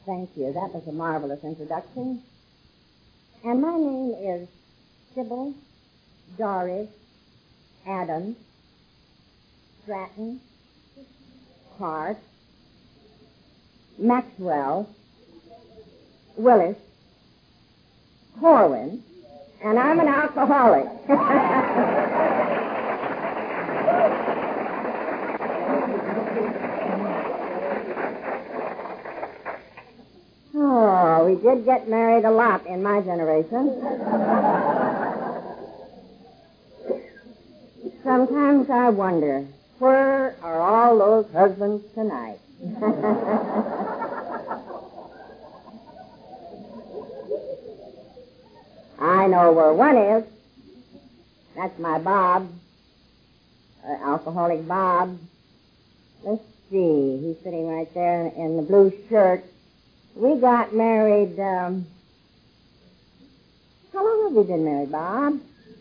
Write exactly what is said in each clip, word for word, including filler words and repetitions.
Thank you. That was a marvelous introduction. And my name is Sybil Doris Adams Stratton Hart Maxwell Willis Corwin, and I'm an alcoholic. Oh, we did get married a lot in my generation. Sometimes I wonder, where are all those husbands tonight? I know where one is. That's my Bob, uh, alcoholic Bob. Let's see, he's sitting right there in, in the blue shirt. We got married, um, how long have we been married, Bob?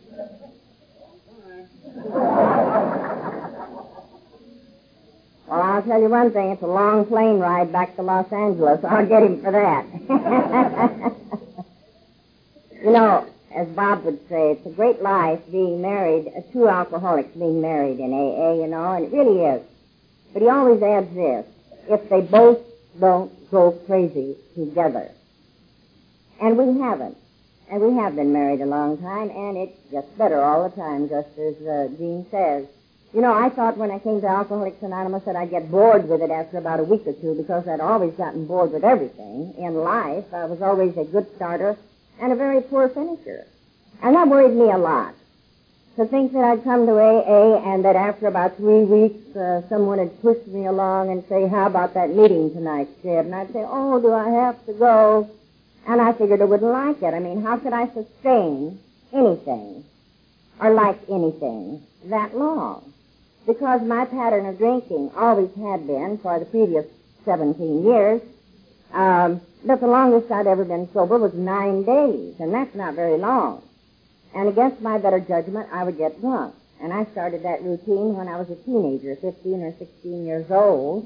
Well, I'll tell you one thing, it's a long plane ride back to Los Angeles. I'll get him for that. You know, as Bob would say, it's a great life being married, uh, two alcoholics being married in A A, you know, and it really is. But he always adds this, if they both don't go crazy together. And we haven't. And we have been married a long time, and it gets better all the time, just as uh, Gene says. You know, I thought when I came to Alcoholics Anonymous that I'd get bored with it after about a week or two, because I'd always gotten bored with everything in life. I was always a good starter and a very poor finisher. And that worried me a lot. To think that I'd come to A A and that after about three weeks uh, someone had pushed me along and say, how about that meeting tonight, Sid? And I'd say, oh, do I have to go? And I figured I wouldn't like it. I mean, how could I sustain anything or like anything that long? Because my pattern of drinking always had been for the previous seventeen years. Um, but the longest I'd ever been sober was nine days, and that's not very long. And against my better judgment, I would get drunk. And I started that routine when I was a teenager, fifteen or sixteen years old.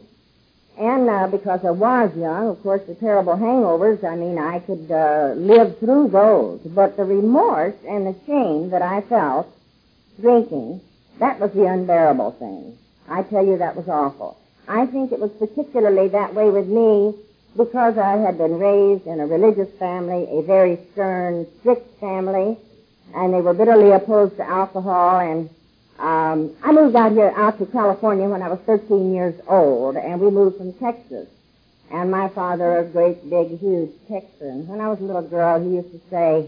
And uh, because I was young, of course, the terrible hangovers, I mean, I could uh, live through those. But the remorse and the shame that I felt drinking, that was the unbearable thing. I tell you, that was awful. I think it was particularly that way with me because I had been raised in a religious family, a very stern, strict family, and they were bitterly opposed to alcohol. And um, I moved out here, out to California when I was thirteen years old, and we moved from Texas. And my father, a great, big, huge Texan, when I was a little girl, he used to say,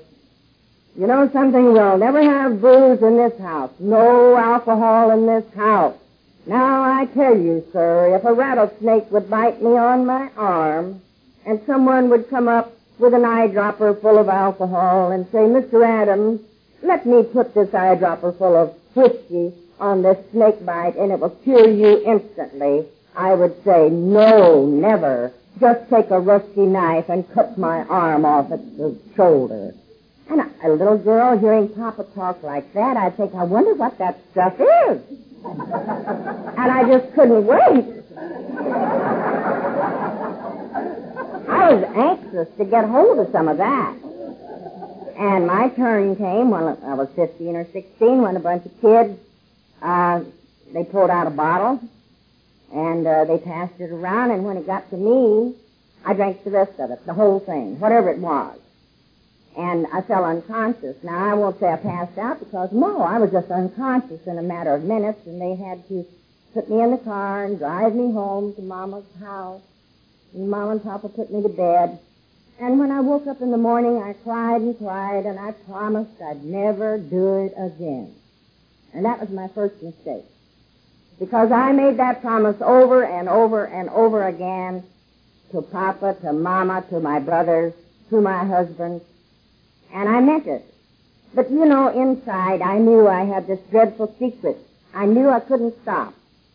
you know something, we'll never have booze in this house. No alcohol in this house. Now, I tell you, sir, if a rattlesnake would bite me on my arm and someone would come up with an eyedropper full of alcohol and say, Mister Adams, let me put this eyedropper full of whiskey on this snake bite and it will cure you instantly, I would say, no, never. Just take a rusty knife and cut my arm off at the shoulder. And a, a little girl hearing Papa talk like that, I'd think, I wonder what that stuff is. And I just couldn't wait. I was anxious to get hold of some of that. And my turn came when I was fifteen or sixteen, when a bunch of kids, uh, they pulled out a bottle, and uh, they passed it around, and when it got to me, I drank the rest of it, the whole thing, whatever it was. And I fell unconscious. Now, I won't say I passed out because, no, I was just unconscious in a matter of minutes, and they had to put me in the car and drive me home to Mama's house. And Mama and Papa put me to bed. And when I woke up in the morning, I cried and cried, and I promised I'd never do it again. And that was my first mistake. Because I made that promise over and over and over again to Papa, to Mama, to my brothers, to my husband. And I meant it. But, you know, inside, I knew I had this dreadful secret. I knew I couldn't stop.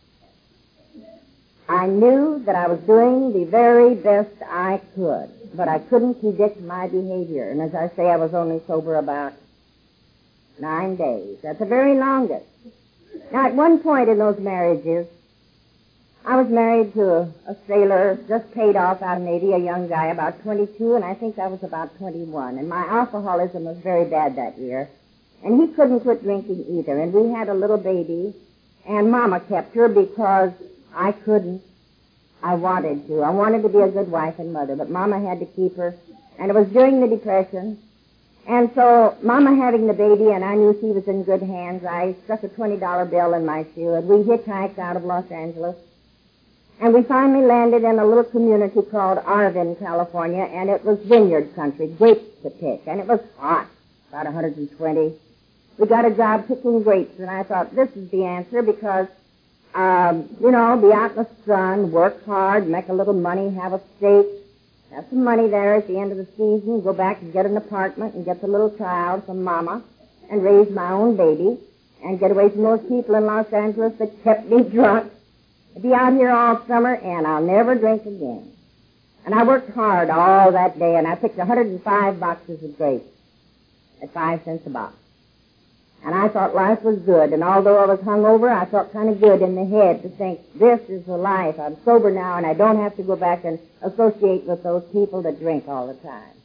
I knew that I was doing the very best I could, but I couldn't predict my behavior. And as I say, I was only sober about nine days. That's the very longest. Now, at one point in those marriages, I was married to a, a sailor, just paid off out of Navy, a young guy, about twenty-two, and I think I was about twenty-one. And my alcoholism was very bad that year. And he couldn't quit drinking either. And we had a little baby, and Mama kept her because I couldn't. I wanted to. I wanted to be a good wife and mother, but Mama had to keep her. And it was during the Depression. And so, Mama having the baby, and I knew she was in good hands, I stuck a twenty dollar bill in my shoe, and we hitchhiked out of Los Angeles. And we finally landed in a little community called Arvin, California, and it was vineyard country, grapes to pick, and it was hot, about one hundred twenty. We got a job picking grapes, and I thought, this is the answer, because, um, you know, be out in the sun, work hard, make a little money, have a steak, have some money there at the end of the season, go back and get an apartment and get the little child from Mama and raise my own baby and get away from those people in Los Angeles that kept me drunk. Be out here all summer, and I'll never drink again. And I worked hard all that day, and I picked one hundred five boxes of grapes at five cents a box. And I thought life was good, and although I was hungover, I felt kind of good in the head to think, this is the life. I'm sober now, and I don't have to go back and associate with those people that drink all the time.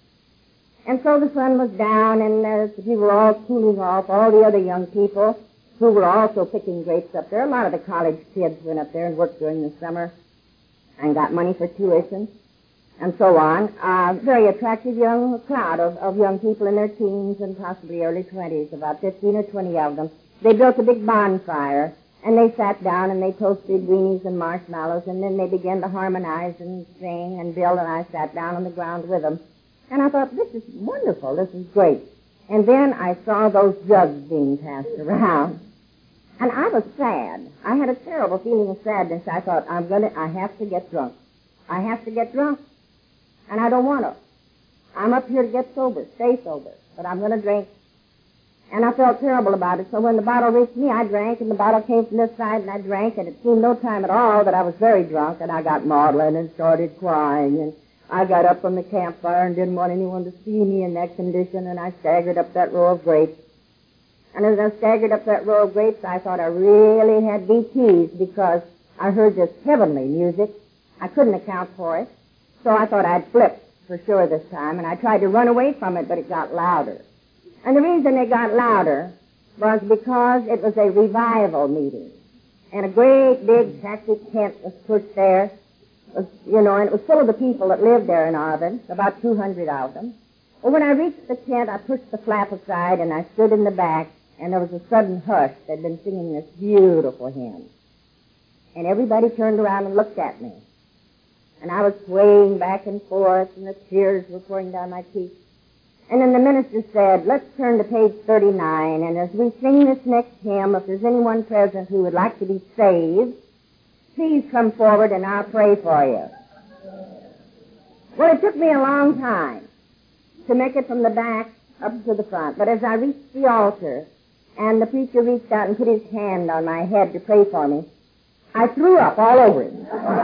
And so the sun was down, and uh, we were all cooling off, all the other young people who were also picking grapes up there. A lot of the college kids went up there and worked during the summer and got money for tuition and so on. Uh, very attractive young crowd of, of young people in their teens and possibly early twenties, about fifteen or twenty of them. They built a big bonfire, and they sat down and they toasted weenies and marshmallows, and then they began to harmonize and sing, and Bill and I sat down on the ground with them. And I thought, this is wonderful, this is great. And then I saw those jugs being passed around. And I was sad. I had a terrible feeling of sadness. I thought, I'm gonna, I have to get drunk. I have to get drunk. And I don't want to. I'm up here to get sober, stay sober. But I'm going to drink. And I felt terrible about it. So when the bottle reached me, I drank, and the bottle came from this side, and I drank, and it seemed no time at all that I was very drunk, and I got maudlin and started crying, and I got up from the campfire and didn't want anyone to see me in that condition, and I staggered up that row of grapes. And as I staggered up that row of grapes, I thought I really had be teased because I heard this heavenly music. I couldn't account for it. So I thought I'd flip for sure this time, and I tried to run away from it, but it got louder. And the reason it got louder was because it was a revival meeting. And a great big taxi tent was pushed there, was, you know, and it was full of the people that lived there in Arvin, about two hundred of them. Well, when I reached the tent, I pushed the flap aside, and I stood in the back, and there was a sudden hush. They'd been singing this beautiful hymn. And everybody turned around and looked at me. And I was swaying back and forth, and the tears were pouring down my cheeks. And then the minister said, let's turn to page thirty-nine, and as we sing this next hymn, if there's anyone present who would like to be saved, please come forward and I'll pray for you. Well, it took me a long time to make it from the back up to the front, but as I reached the altar, and the preacher reached out and put his hand on my head to pray for me, I threw up all over him.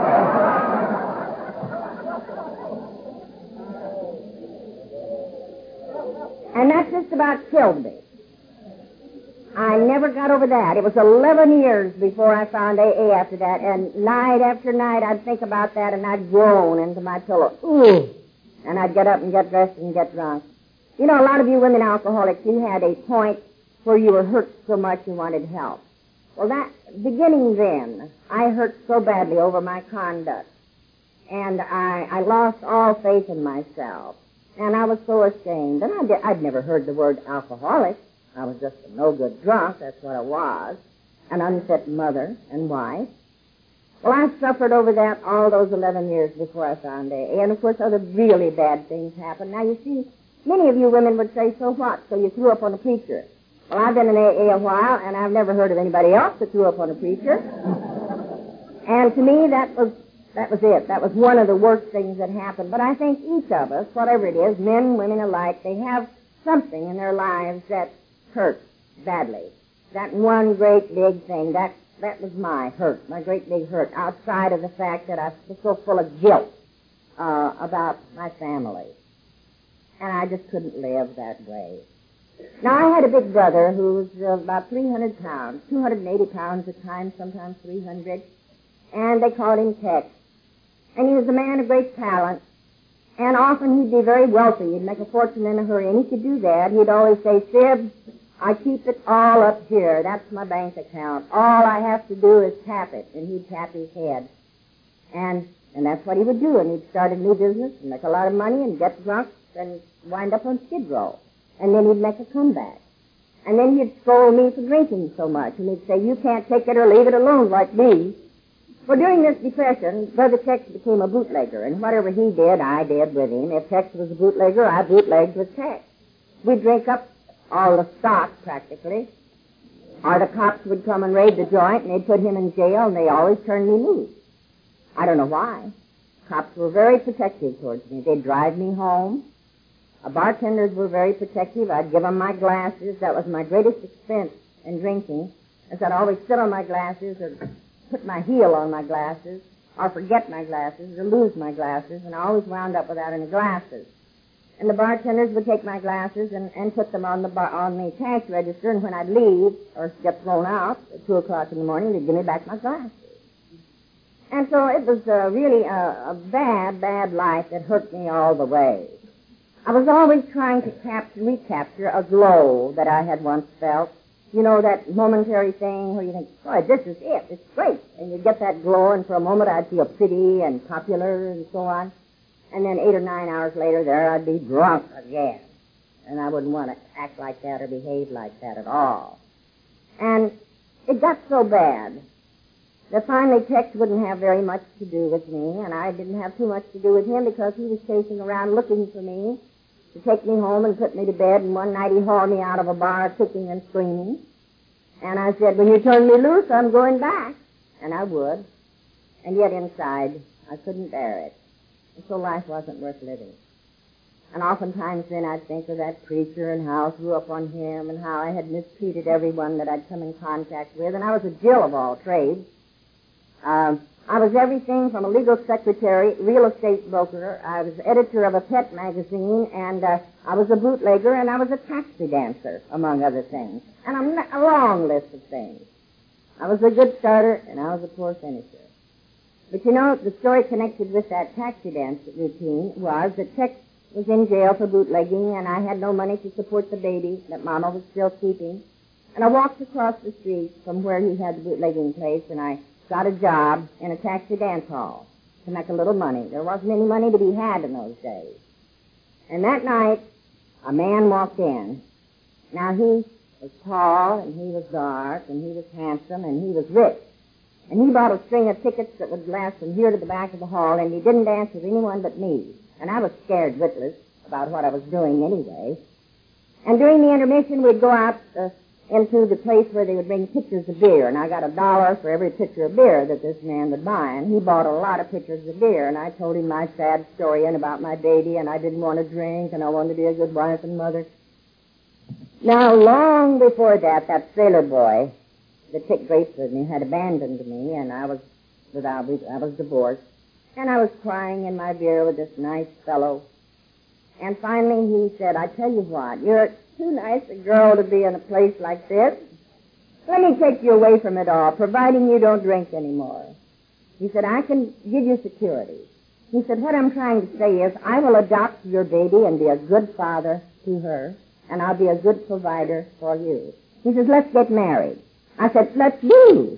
And that just about killed me. I never got over that. It was eleven years before I found A A after that, and night after night I'd think about that, and I'd groan into my pillow. Ooh! And I'd get up and get dressed and get drunk. You know, a lot of you women alcoholics, you had a point where you were hurt so much you wanted help. Well, that, beginning then, I hurt so badly over my conduct, and I, I lost all faith in myself. And I was so ashamed. And I did, I'd never heard the word alcoholic. I was just a no-good drunk. That's what I was. An unfit mother and wife. Well, I suffered over that all those eleven years before I found A A. And, of course, other really bad things happened. Now, you see, many of you women would say, so what? So you threw up on a preacher. Well, I've been in A A a while, and I've never heard of anybody else that threw up on a preacher. And to me, that was... That was it. That was one of the worst things that happened. But I think each of us, whatever it is, men, women alike, they have something in their lives that hurts badly. That one great big thing, that that was my hurt, my great big hurt, outside of the fact that I was so full of guilt uh, about my family. And I just couldn't live that way. Now, I had a big brother who was uh, about three hundred pounds, two hundred eighty pounds at times, sometimes three hundred. and they called him Tex. And he was a man of great talent, and often he'd be very wealthy. He'd make a fortune in a hurry, and he could do that. He'd always say, Sib, I keep it all up here. That's my bank account. All I have to do is tap it. And he'd tap his head. And and that's what he would do. And he'd start a new business and make a lot of money and get drunk and wind up on Skid Row. And then he'd make a comeback. And then he'd scold me for drinking so much. And he'd say, you can't take it or leave it alone like me. Well, during this depression, Brother Tex became a bootlegger. And whatever he did, I did with him. If Tex was a bootlegger, I bootlegged with Tex. We'd drink up all the stock, practically. Or the cops would come and raid the joint, and they'd put him in jail, and they always turned me loose. I don't know why. Cops were very protective towards me. They'd drive me home. Uh, bartenders were very protective. I'd give them my glasses. That was my greatest expense in drinking, as I'd always sit on my glasses or put my heel on my glasses or forget my glasses or lose my glasses, and I always wound up without any glasses. And the bartenders would take my glasses and, and put them on the bar, on the cash register, and when I'd leave or get thrown out at two o'clock in the morning, they'd give me back my glasses. And so it was uh, really a, a bad, bad life that hurt me all the way. I was always trying to capture, recapture a glow that I had once felt. You know, that momentary thing where you think, boy, this is it, it's great. And you get that glow, and for a moment I'd feel pretty and popular and so on. And then eight or nine hours later, there I'd be drunk again. And I wouldn't want to act like that or behave like that at all. And it got so bad that finally Tex wouldn't have very much to do with me, and I didn't have too much to do with him because he was chasing around looking for me to take me home and put me to bed, and one night he hauled me out of a bar kicking and screaming. And I said, when you turn me loose, I'm going back. And I would. And yet inside, I couldn't bear it. And so life wasn't worth living. And oftentimes then I'd think of that preacher and how I grew up on him and how I had mistreated everyone that I'd come in contact with. And I was a Jill of all trades. Um, I was everything from a legal secretary, real estate broker. I was editor of a pet magazine, and uh, I was a bootlegger, and I was a taxi dancer, among other things. And a, a long list of things. I was a good starter, and I was a poor finisher. But you know, the story connected with that taxi dance routine was that Tex was in jail for bootlegging, and I had no money to support the baby that Mama was still keeping. And I walked across the street from where he had the bootlegging place, and I got a job in a taxi dance hall to make a little money. There wasn't any money to be had in those days. And that night, a man walked in. Now, he was tall, and he was dark, and he was handsome, and he was rich. And he bought a string of tickets that would last from here to the back of the hall, and he didn't dance with anyone but me. And I was scared witless about what I was doing anyway. And during the intermission, we'd go out uh, into the place where they would bring pitchers of beer, and I got a dollar for every pitcher of beer that this man would buy, and he bought a lot of pitchers of beer, and I told him my sad story and about my baby, and I didn't want to drink, and I wanted to be a good wife and mother. Now, long before that, that sailor boy that took grapes with me had abandoned me, and I was without, I was divorced, and I was crying in my beer with this nice fellow. And finally he said, I tell you what, you're too nice a girl to be in a place like this. Let me take you away from it all, providing you don't drink anymore. He said, I can give you security. He said, what I'm trying to say is, I will adopt your baby and be a good father to her, and I'll be a good provider for you. He says, let's get married. I said, let's do.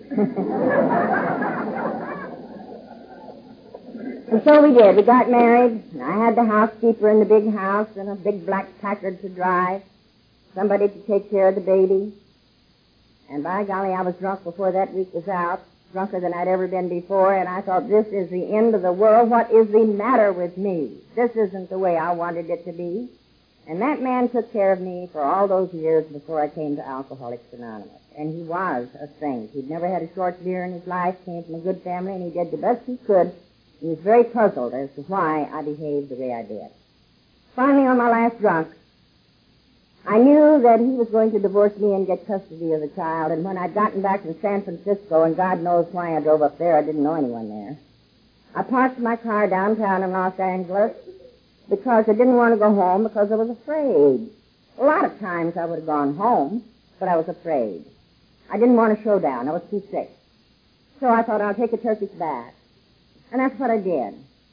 And so we did. We got married. And I had the housekeeper in the big house and a big black Packard to drive, somebody to take care of the baby. And by golly, I was drunk before that week was out, drunker than I'd ever been before, and I thought, this is the end of the world. What is the matter with me? This isn't the way I wanted it to be. And that man took care of me for all those years before I came to Alcoholics Anonymous. And he was a saint. He'd never had a short beer in his life, came from a good family, and he did the best he could. He was very puzzled as to why I behaved the way I did. Finally, on my last drunk, I knew that he was going to divorce me and get custody of the child, and when I'd gotten back from San Francisco, and God knows why I drove up there, I didn't know anyone there, I parked my car downtown in Los Angeles because I didn't want to go home because I was afraid. A lot of times I would have gone home, but I was afraid. I didn't want a showdown. I was too sick. So I thought I'll take a Turkish bath. And that's what I did.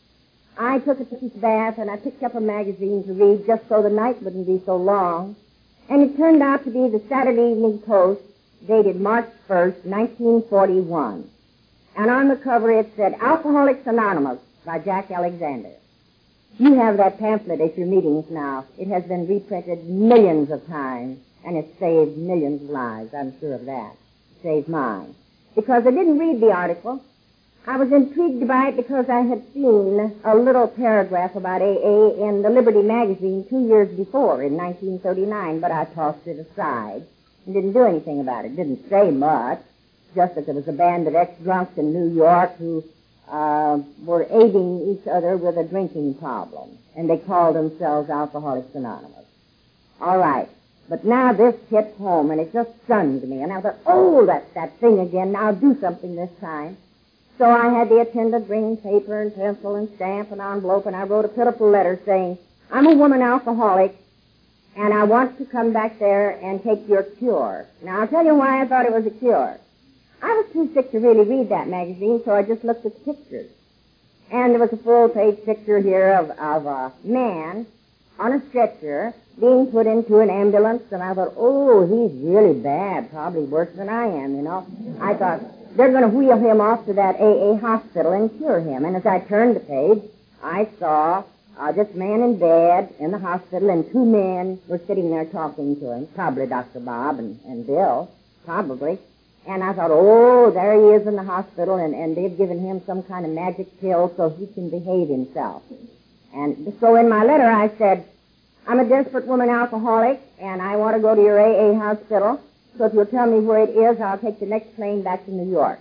I took a Turkish bath and I picked up a magazine to read just so the night wouldn't be so long. And it turned out to be the Saturday Evening Post, dated March first, nineteen forty-one. And on the cover it said, Alcoholics Anonymous by Jack Alexander. You have that pamphlet at your meetings now. It has been reprinted millions of times, and it saved millions of lives. I'm sure of that. It saved mine. Because I didn't read the article. I was intrigued by it because I had seen a little paragraph about A A in the Liberty magazine two years before, in nineteen thirty-nine, but I tossed it aside and didn't do anything about it. Didn't say much, just that there was a band of ex-drunks in New York who uh, were aiding each other with a drinking problem, and they called themselves Alcoholics Anonymous. All right. But now this hit home, and it just stunned me, and I thought, oh, that's that thing again. Now I'll do something this time. So I had the attendant bring paper and pencil and stamp and envelope, and I wrote a pitiful letter saying, I'm a woman alcoholic, and I want to come back there and take your cure. Now, I'll tell you why I thought it was a cure. I was too sick to really read that magazine, so I just looked at the pictures. And there was a full-page picture here of, of a man on a stretcher being put into an ambulance, and I thought, oh, he's really bad, probably worse than I am, you know. I thought, they're going to wheel him off to that A A hospital and cure him. And as I turned the page, I saw uh, this man in bed in the hospital, and two men were sitting there talking to him, probably Doctor Bob and, and Bill, probably. And I thought, oh, there he is in the hospital, and, and they've given him some kind of magic pill so he can behave himself. And so in my letter I said, I'm a desperate woman alcoholic, and I want to go to your A A hospital. So if you'll tell me where it is, I'll take the next plane back to New York.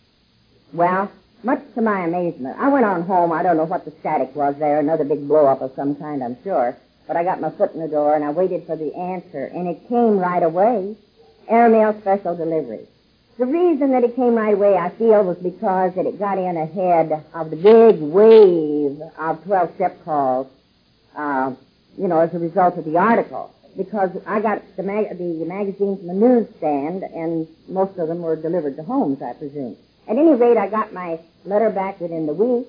Well, much to my amazement, I went on home. I don't know what the static was there, another big blow-up of some kind, I'm sure. But I got my foot in the door, and I waited for the answer, and it came right away. Airmail special delivery. The reason that it came right away, I feel, was because that it got in ahead of the big wave of twelve-step calls, uh, you know, as a result of the article. Because I got the, mag- the magazine from the newsstand, and most of them were delivered to homes, I presume. At any rate, I got my letter back within the week,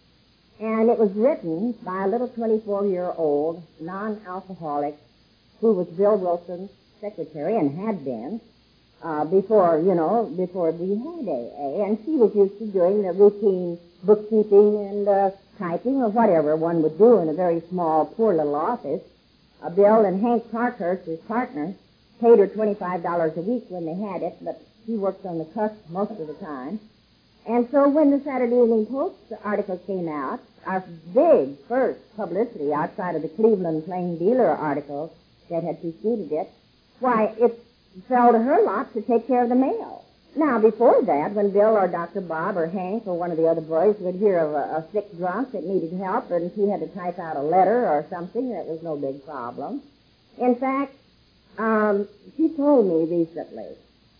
and it was written by a little twenty-four-year-old non-alcoholic who was Bill Wilson's secretary and had been uh, before, you know, before we had A A, and she was used to doing the routine bookkeeping and uh, typing or whatever one would do in a very small, poor little office. Uh, Bill and Hank Parkhurst, his partner, paid her twenty-five dollars a week when they had it, but he worked on the cusp most of the time. And so when the Saturday Evening Post article came out, our big first publicity outside of the Cleveland Plain Dealer article that had preceded it, why, it fell to her lot to take care of the mail. Now, before that, when Bill or Doctor Bob or Hank or one of the other boys would hear of a, a sick drunk that needed help and he had to type out a letter or something, that was no big problem. In fact, um, she told me recently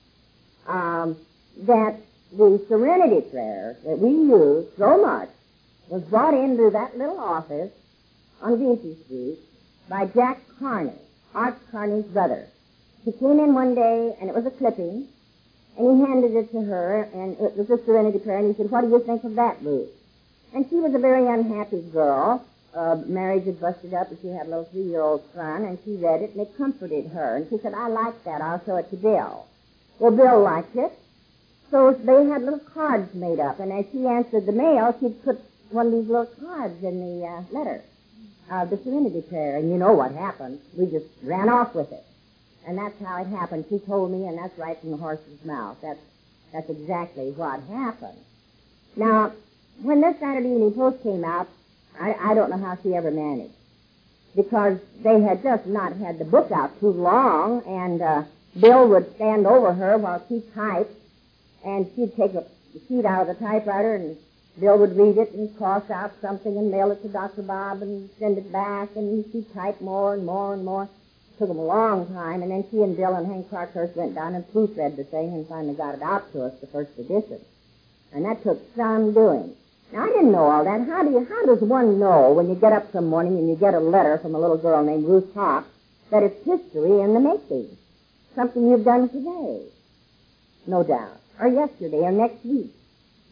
um, that the Serenity Prayer that we use so much was brought into that little office on Vinci Street by Jack Carney, Art Carney's brother. He came in one day, and it was a clipping, and he handed it to her, and it was a Serenity Prayer, and he said, what do you think of that, Ruth? And she was a very unhappy girl. Uh, marriage had busted up, and she had a little three-year-old son, and she read it, and it comforted her. And she said, I like that. I'll show it to Bill. Well, Bill liked it. So they had little cards made up, and as she answered the mail, she'd put one of these little cards in the uh, letter of the Serenity Prayer. And you know what happened. We just ran off with it. And that's how it happened. She told me, and that's right from the horse's mouth. That's, that's exactly what happened. Now, when this Saturday Evening Post came out, I, I don't know how she ever managed. Because they had just not had the book out too long, and uh, Bill would stand over her while she typed, and she'd take a sheet out of the typewriter, and Bill would read it and cross out something and mail it to Doctor Bob and send it back, and she'd type more and more and more. It took them a long time, and then she and Bill and Hank Parkhurst went down and proofread the thing and finally got it out to us, the first edition. And that took some doing. Now, I didn't know all that. How do you, how does one know when you get up some morning and you get a letter from a little girl named Ruth Hawk that it's history in the making? Something you've done today, no doubt, or yesterday, or next week.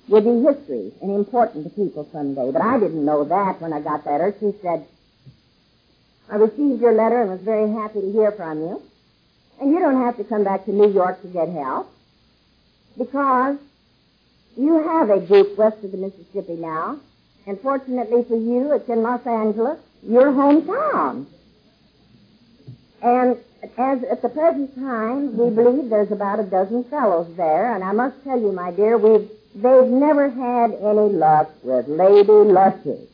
will be history and important to people someday. But I didn't know that when I got that letter. She said, I received your letter and was very happy to hear from you. And you don't have to come back to New York to get help because you have a group west of the Mississippi now. And fortunately for you, it's in Los Angeles, your hometown. And as at the present time, we believe there's about a dozen fellows there. And I must tell you, my dear, we've they've never had any luck with Lady Luscious.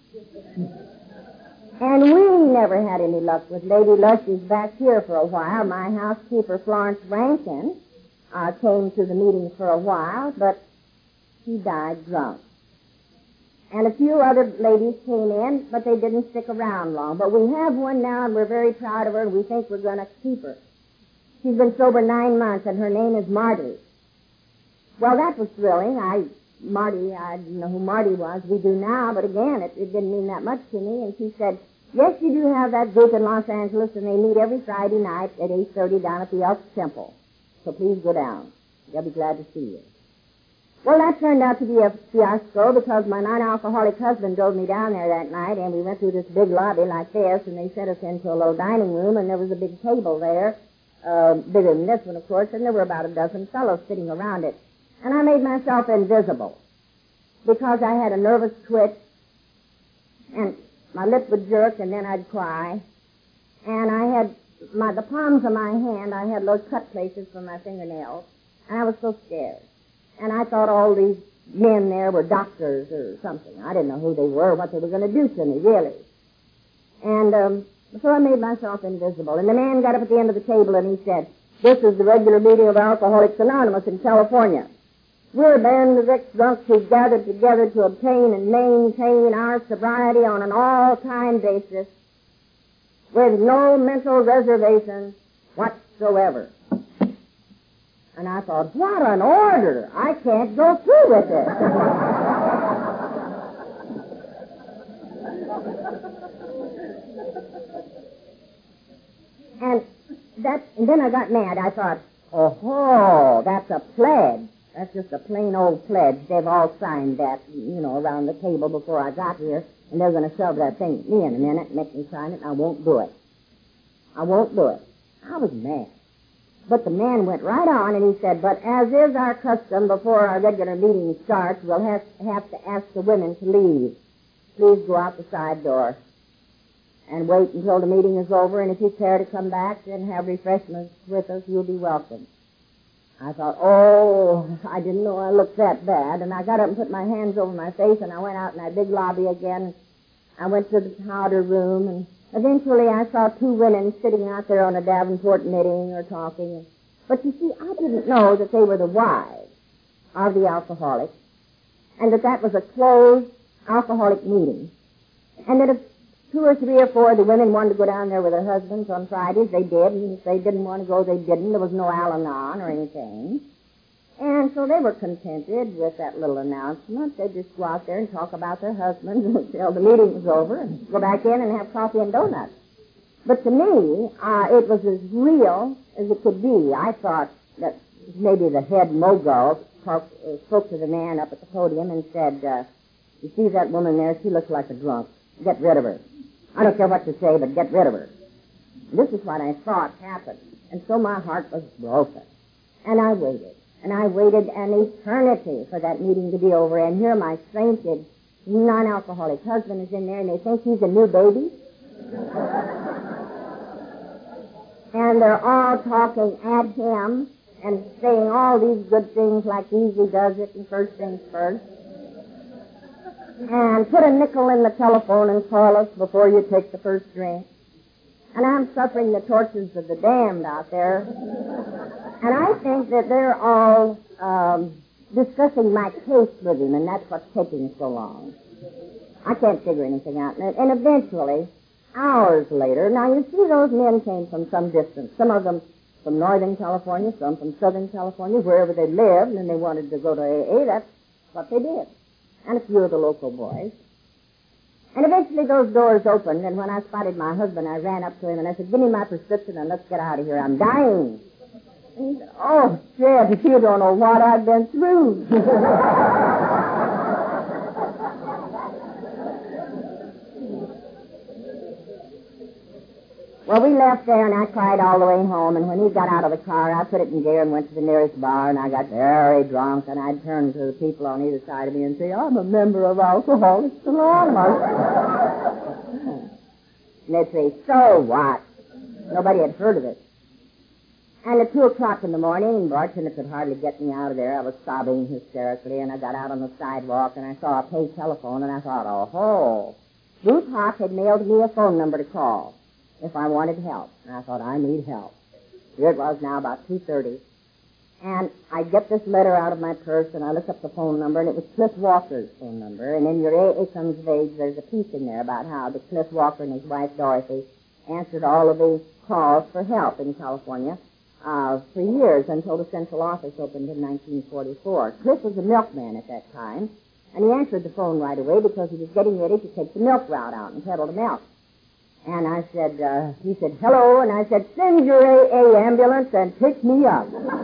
And we never had any luck with Lady Luscious back here for a while. My housekeeper, Florence Rankin, uh, came to the meeting for a while, but she died drunk. And a few other ladies came in, but they didn't stick around long. But we have one now, and we're very proud of her, and we think we're going to keep her. She's been sober nine months, and her name is Marty. Well, that was thrilling. I, Marty, I didn't know who Marty was. We do now, but again, it, it didn't mean that much to me. And she said, yes, you do have that group in Los Angeles, and they meet every Friday night at eight thirty down at the Elks Temple. So please go down. They'll be glad to see you. Well, that turned out to be a fiasco because my non-alcoholic husband drove me down there that night, and we went through this big lobby like this, and they sent us into a low dining room, and there was a big table there, uh, bigger than this one, of course, and there were about a dozen fellows sitting around it. And I made myself invisible because I had a nervous twitch, and my lip would jerk, and then I'd cry. And I had my the palms of my hand, I had those cut places from my fingernails, and I was so scared. And I thought all these men there were doctors or something. I didn't know who they were, what they were going to do to me, really. And um, so I made myself invisible. And the man got up at the end of the table and he said, this is the regular meeting of Alcoholics Anonymous in California. We're a band of ex-drunks who gathered together to obtain and maintain our sobriety on an all-time basis with no mental reservation whatsoever. And I thought, what an order! I can't go through with it. and that, and then I got mad. I thought, oh, that's a pledge. That's just a plain old pledge. They've all signed that, you know, around the table before I got here, and they're going to shove that thing at me in a minute and make me sign it, and I won't do it. I won't do it. I was mad. But the man went right on, and he said, but as is our custom before our regular meeting starts, we'll have, have to ask the women to leave. Please go out the side door and wait until the meeting is over, and if you care to come back and have refreshments with us, you'll be welcome. I thought, oh, I didn't know I looked that bad, and I got up and put my hands over my face, and I went out in that big lobby again. I went to the powder room, and eventually I saw two women sitting out there on a Davenport knitting or talking. But you see, I didn't know that they were the wives of the alcoholics, and that that was a closed alcoholic meeting. And that if two or three or four of the women wanted to go down there with their husbands on Fridays, they did, and if they didn't want to go, they didn't. There was no Al-Anon or anything. And so they were contented with that little announcement. They'd just go out there and talk about their husbands until the meeting was over and go back in and have coffee and donuts. But to me, uh, it was as real as it could be. I thought that maybe the head mogul talked, uh, spoke to the man up at the podium and said, uh, you see that woman there? She looks like a drunk. Get rid of her. I don't care what you say, but get rid of her. And this is what I thought happened. And so my heart was broken. And I waited. And I waited an eternity for that meeting to be over. And here my sainted non-alcoholic husband is in there, and they think he's a new baby. And they're all talking at him and saying all these good things like easy does it and first things first. And put a nickel in the telephone and call us before you take the first drink. And I'm suffering the tortures of the damned out there. And I think that they're all um, discussing my case with him, and that's what's taking so long. I can't figure anything out. And, and eventually, hours later, now you see those men came from some distance. Some of them from Northern California, some from Southern California, wherever they lived, and they wanted to go to A A. That's what they did. And a few of the local boys. And eventually those doors opened, and when I spotted my husband, I ran up to him and I said, give me my prescription and let's get out of here. I'm dying. And he said, oh, Jed, you don't know what I've been through. Well, we left there, and I cried all the way home, and when he got out of the car, I put it in gear and went to the nearest bar, and I got very drunk, and I'd turn to the people on either side of me and say, I'm a member of Alcoholics Anonymous. And they'd say, so what? Nobody had heard of it. And at two o'clock in the morning, and bartender could hardly get me out of there. I was sobbing hysterically, and I got out on the sidewalk, and I saw a pay telephone, and I thought, oh, ho. Ruth Hawk had mailed me a phone number to call if I wanted help. And I thought, I need help. Here it was now, about two thirty. And I get this letter out of my purse, and I look up the phone number, and it was Cliff Walker's phone number. And in your A A Comes of Age, there's a piece in there about how the Cliff Walker and his wife, Dorothy, answered all of the calls for help in California uh, for years until the central office opened in nineteen forty-four. Cliff was a milkman at that time, and he answered the phone right away because he was getting ready to take the milk route out and peddle the milk. And I said, uh, he said, hello, and I said, send your A A ambulance and pick me up.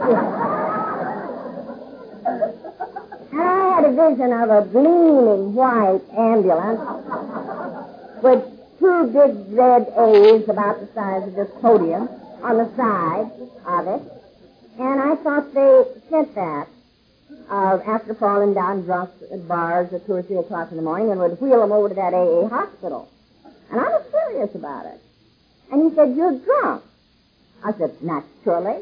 And I had a vision of a gleaming white ambulance with two big red A's about the size of this podium on the side of it. And I thought they sent that uh, after falling down drunk at bars at two or three o'clock in the morning and would wheel them over to that A A hospital. And I was serious about it. And he said, you're drunk. I said, naturally.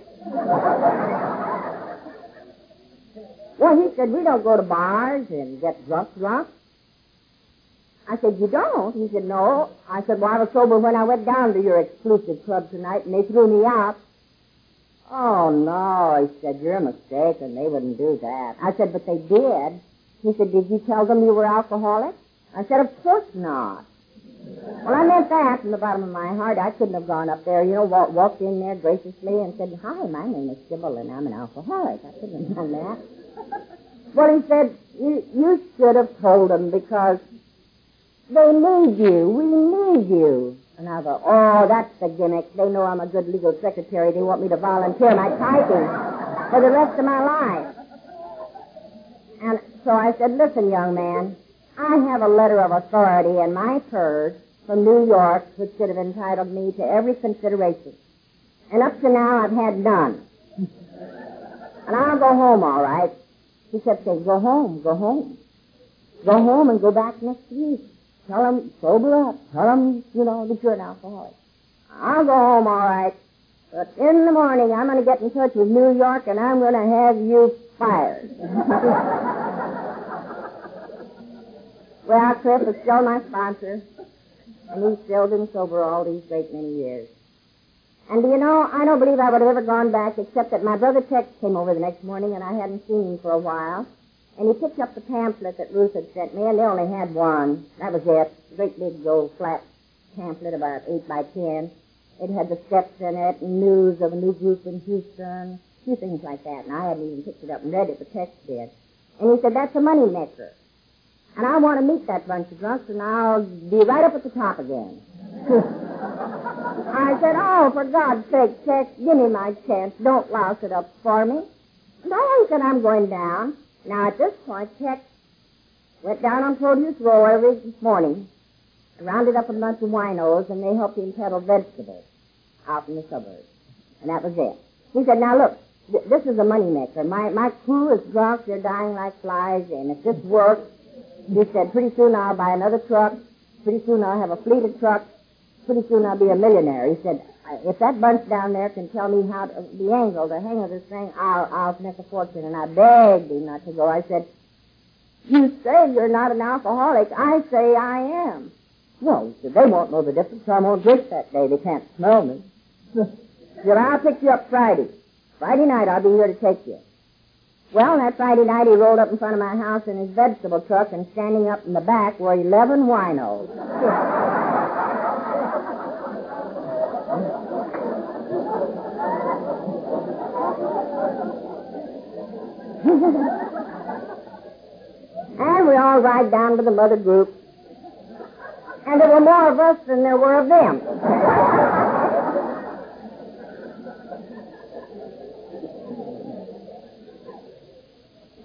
Well, he said, we don't go to bars and get drunk drunk. I said, you don't? He said, no. I said, well, I was sober when I went down to your exclusive club tonight, and they threw me out. Oh, no, he said, you're mistaken. They wouldn't do that. I said, but they did. He said, did you tell them you were alcoholic? I said, of course not. Well, I meant that from the bottom of my heart. I couldn't have gone up there, you know, walk, walked in there graciously and said, hi, my name is Sybil, and I'm an alcoholic. I couldn't have done that. Well, he said, you, you should have told them because they need you. We need you. And I thought, oh, that's the gimmick. They know I'm a good legal secretary. They want me to volunteer my typing for the rest of my life. And so I said, listen, young man, I have a letter of authority in my purse from New York which should have entitled me to every consideration. And up to now, I've had none. And I'll go home, all right. He kept saying, go home, go home. Go home and go back next week. Tell them, sober up. Tell them, you know, that you're an alcoholic. I'll go home, all right. But in the morning, I'm going to get in touch with New York, and I'm going to have you fired. Well, Cliff is still my sponsor, and he's still been sober all these great many years. And, do you know, I don't believe I would have ever gone back except that my brother Tex came over the next morning, and I hadn't seen him for a while. And he picked up the pamphlet that Ruth had sent me, and they only had one. That was it. A great big old flat pamphlet about eight by ten. It had the steps in it, and news of a new group in Houston, a few things like that. And I hadn't even picked it up and read it, but Tex did. And he said, that's a money maker. And I want to meet that bunch of drunks, and I'll be right up at the top again. I said, oh, for God's sake, Tex, give me my chance. Don't louse it up for me. And I said, I'm going down. Now, at this point, Tex went down on Produce Row every morning, rounded up a bunch of winos, and they helped him peddle vegetables out in the suburbs. And that was it. He said, now, look, th- this is a moneymaker. My, my crew is drunk. They're dying like flies, and if this works, he said, pretty soon I'll buy another truck. Pretty soon I'll have a fleet of trucks. Pretty soon I'll be a millionaire. He said, if that bunch down there can tell me how to, the angle, the hang of this thing, I'll, I'll make a fortune. And I begged him not to go. I said, you say you're not an alcoholic. I say I am. Well, he said, they won't know the difference. I won't drink that day. They can't smell me. He said, I'll pick you up Friday. Friday night I'll be here to take you. Well, that Friday night he rolled up in front of my house in his vegetable truck, and standing up in the back were eleven winos. And we all ride down to the mother group. And there were more of us than there were of them.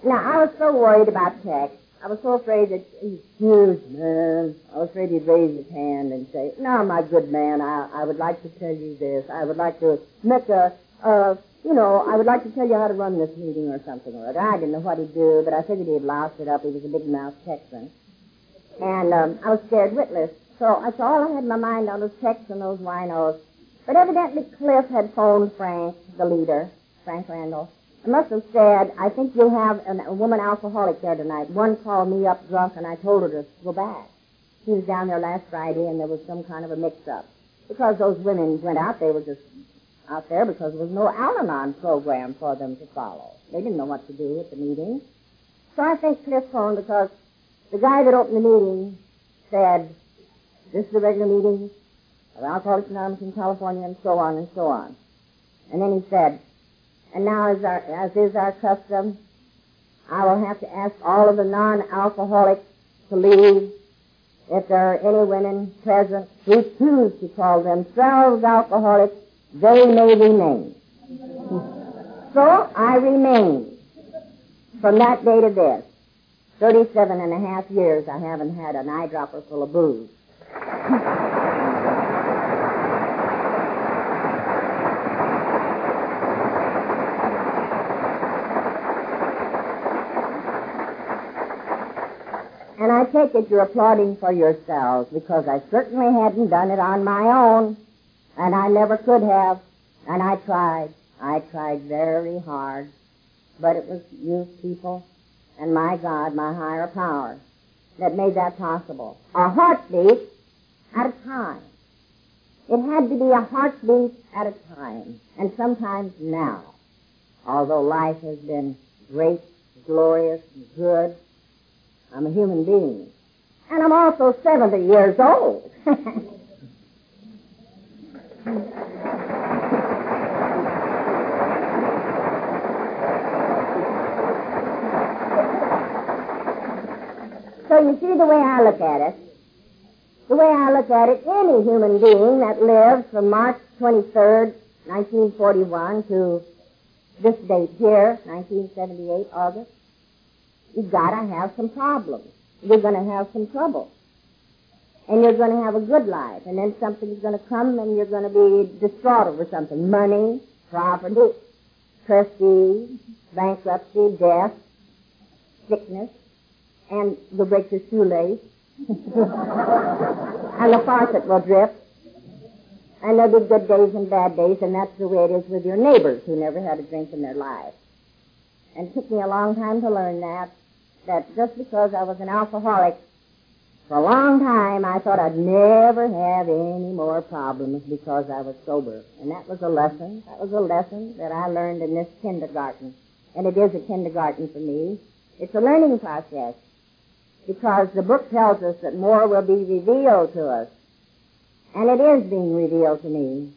Now, I was so worried about Tex. I was so afraid that, excuse man, I was afraid he'd raise his hand and say, no, my good man, I, I would like to tell you this. I would like to make a, uh, you know, I would like to tell you how to run this meeting or something or other. I didn't know what he'd do, but I figured he'd loused it up. He was a big-mouthed Texan. And um, I was scared witless. So I saw all I had in my mind on those Tex and those winos. But evidently Cliff had phoned Frank, the leader, Frank Randall. I must have said, I think you'll have an, a woman alcoholic there tonight. One called me up drunk, and I told her to go back. She was down there last Friday, and there was some kind of a mix-up. Because those women went out, they were just out there because there was no Al-Anon program for them to follow. They didn't know what to do at the meeting. So I think Cliff phoned because the guy that opened the meeting said, this is the regular meeting of Alcoholics Anonymous in California, and so on and so on. And then he said, and now, as, our, as is our custom, I will have to ask all of the non-alcoholics to leave. If there are any women present who choose to call themselves alcoholics, they may remain. So I remain. From that day to this, thirty-seven and a half years, I haven't had an eyedropper full of booze. And I take it you're applauding for yourselves, because I certainly hadn't done it on my own, and I never could have, and I tried. I tried very hard, but it was you people and my God, my higher power, that made that possible. A heartbeat at a time. It had to be a heartbeat at a time, and sometimes now, although life has been great, glorious, and good, I'm a human being. And I'm also seventy years old. So you see the way I look at it. The way I look at it, any human being that lives from March twenty-third, nineteen forty-one to this date here, nineteen seventy-eight, August, you've got to have some problems. You're going to have some trouble. And you're going to have a good life. And then something's going to come and you're going to be distraught over something. Money, property, prestige, bankruptcy, death, sickness, and you'll break your shoelace. And the faucet will drip. And there'll be good days and bad days, and that's the way it is with your neighbors who never had a drink in their lives. And it took me a long time to learn that, that just because I was an alcoholic, for a long time I thought I'd never have any more problems because I was sober. And that was a lesson. That was a lesson that I learned in this kindergarten. And it is a kindergarten for me. It's a learning process because the book tells us that more will be revealed to us. And it is being revealed to me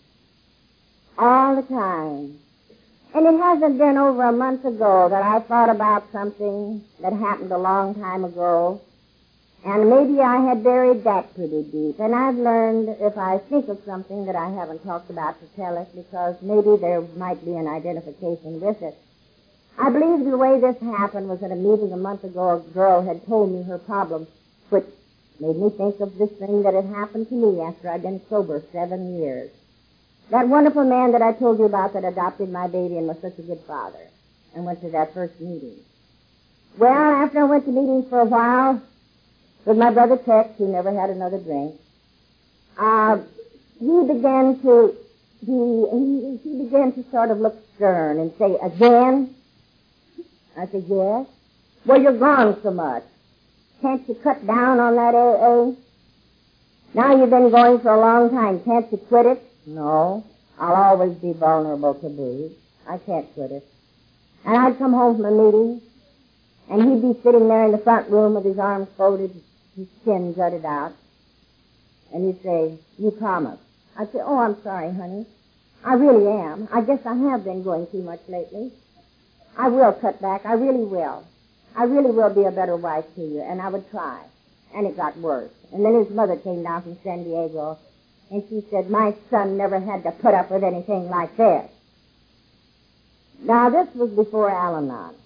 all the time. And it hasn't been over a month ago that I thought about something that happened a long time ago, and maybe I had buried that pretty deep. And I've learned if I think of something that I haven't talked about to tell it, because maybe there might be an identification with it. I believe the way this happened was at a meeting a month ago. A girl had told me her problem, which made me think of this thing that had happened to me after I'd been sober seven years. That wonderful man that I told you about that adopted my baby and was such a good father, and went to that first meeting. Well, after I went to meetings for a while with my brother Tex, who never had another drink, uh, he began to he, he he began to sort of look stern and say, "Again?" I said, "Yes." "Well, you're gone so much. Can't you cut down on that A A? Now you've been going for a long time. Can't you quit it?" "No, I'll always be vulnerable to booze. I can't quit it." And I'd come home from a meeting, and he'd be sitting there in the front room with his arms folded, his chin jutted out, and he'd say, "You promised." I'd say, "Oh, I'm sorry, honey. I really am. I guess I have been going too much lately. I will cut back. I really will. I really will be a better wife to you," and I would try. And it got worse. And then his mother came down from San Diego, and she said, "My son never had to put up with anything like this." Now, this was before Al-Anon.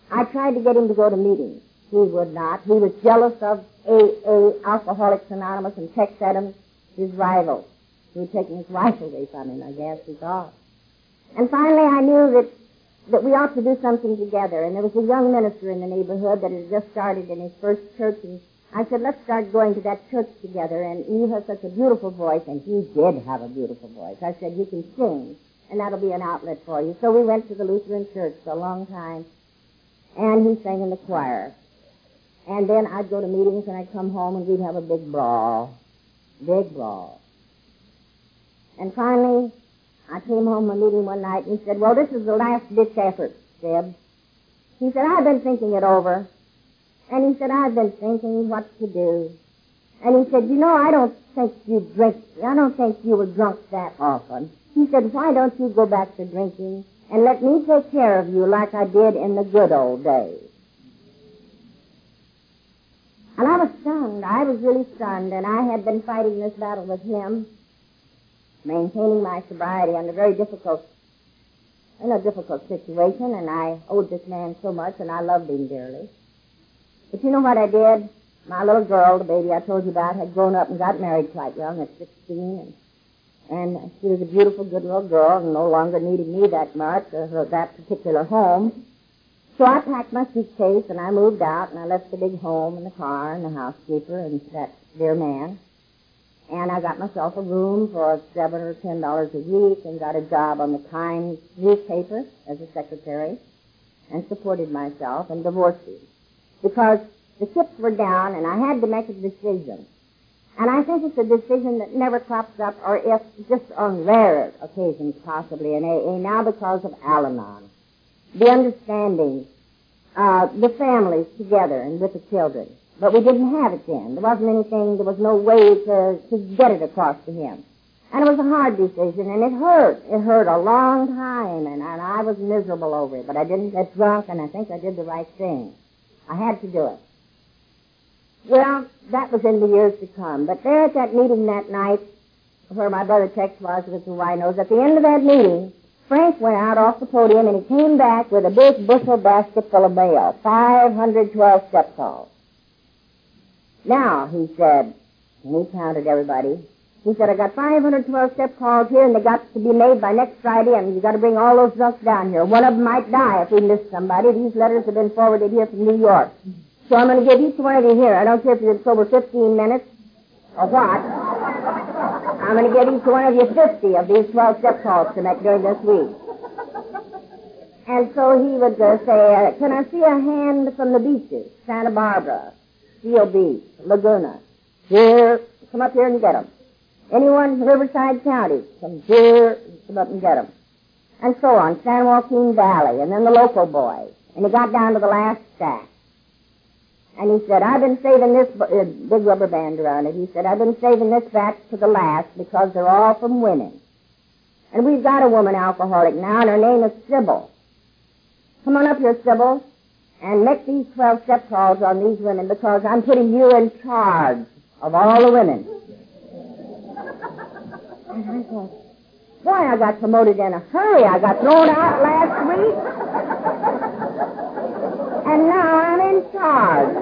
I tried to get him to go to meetings. He would not. He was jealous of A A, Alcoholics Anonymous, and Tex Adams, his rival, who had taken his wife away from him, I guess, he thought. And finally I knew that, that we ought to do something together. And there was a young minister in the neighborhood that had just started in his first church, and I said, let's start going to that church together. And Eve has such a beautiful voice, and he did have a beautiful voice. I said, you can sing, and that'll be an outlet for you. So we went to the Lutheran church for a long time, and he sang in the choir. And then I'd go to meetings, and I'd come home, and we'd have a big brawl. Big brawl. And finally, I came home from a meeting one night, and he said, well, this is the last-ditch effort, Sib. He said, I've been thinking it over. And he said, I've been thinking what to do. And he said, you know, I don't think you drink, I don't think you were drunk that often. He said, why don't you go back to drinking and let me take care of you like I did in the good old days? And I was stunned. I was really stunned, and I had been fighting this battle with him, maintaining my sobriety under very difficult, in a difficult situation, and I owed this man so much, and I loved him dearly. But you know what I did? My little girl, the baby I told you about, had grown up and got married quite young at sixteen, and, and she was a beautiful, good little girl and no longer needed me that much or that particular home. So I packed my suitcase and I moved out, and I left the big home and the car and the housekeeper and that dear man. And I got myself a room for seven or ten dollars a week and got a job on the Times newspaper as a secretary and supported myself and divorced him. Because the chips were down and I had to make a decision. And I think it's a decision that never crops up, or if just on rare occasions possibly in A A, now because of Al-Anon. The understanding, uh, the families together and with the children. But we didn't have it then. There wasn't anything, there was no way to, to get it across to him. And it was a hard decision, and it hurt. It hurt a long time, and, and I was miserable over it. But I didn't get drunk, and I think I did the right thing. I had to do it. Well, that was in the years to come. But there at that meeting that night, where my brother Tex was with the winos, at the end of that meeting, Frank went out off the podium, and he came back with a big bushel basket full of mail, five hundred twelve step calls. Now, he said, and he counted everybody, he said, I got five hundred twelve step calls here, and they got to be made by next Friday, and you got to bring all those drunks down here. One of them might die if we miss somebody. These letters have been forwarded here from New York. So I'm going to give each one of you here. I don't care if you're sober fifteen minutes or what. I'm going to give each one of you fifty of these twelve step calls to make during this week. And so he would uh, say, uh, can I see a hand from the beaches? Santa Barbara, Seal Beach, Laguna. Here, come up here and get them. Anyone in Riverside County, come here, come up and get them. And so on, San Joaquin Valley, and then the local boys. And he got down to the last stack. And he said, I've been saving this, uh, big rubber band around it. He said, I've been saving this batch to the last because they're all from women. And we've got a woman alcoholic now, and her name is Sybil. Come on up here, Sybil, and make these twelve step calls on these women because I'm putting you in charge of all the women. And I thought, boy, I got promoted in a hurry. I got thrown out last week. And now I'm in charge.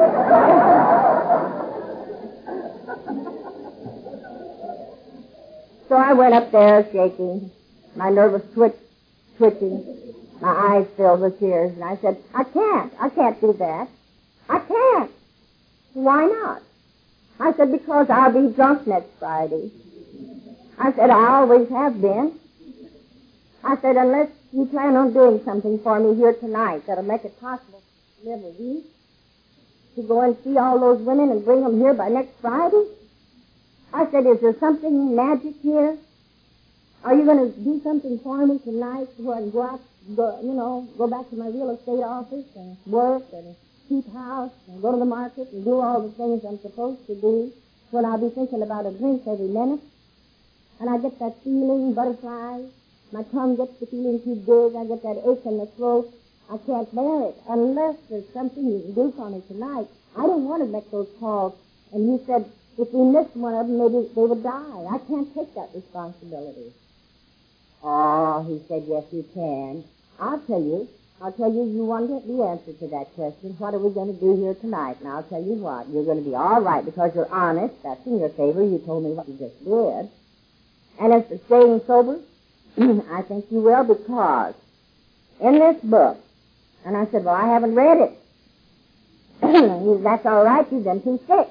So I went up there shaking, my nervous twitch, twitching, my eyes filled with tears, and I said, I can't. I can't do that. I can't. Why not? I said, because I'll be drunk next Friday. I said, I always have been. I said, unless you plan on doing something for me here tonight that'll make it possible to live a week, to go and see all those women and bring them here by next Friday? I said, is there something magic here? Are you going to do something for me tonight so I can go out, go, you know, go back to my real estate office and work and keep house and go to the market and do all the things I'm supposed to do when I'll be thinking about a drink every minute? And I get that feeling, butterflies. My tongue gets the feeling too big. I get that ache in the throat. I can't bear it unless there's something you can do for me tonight. I didn't want to make those calls. And he said, if we missed one of them, maybe they would die. I can't take that responsibility. Oh, he said, yes, you can. I'll tell you. I'll tell you, you wanted the answer to that question. What are we going to do here tonight? And I'll tell you what, you're going to be all right because you're honest. That's in your favor. You told me what you just did. And as for staying sober, I think you will because in this book, and I said, well, I haven't read it. He, that's all right. You've been too sick.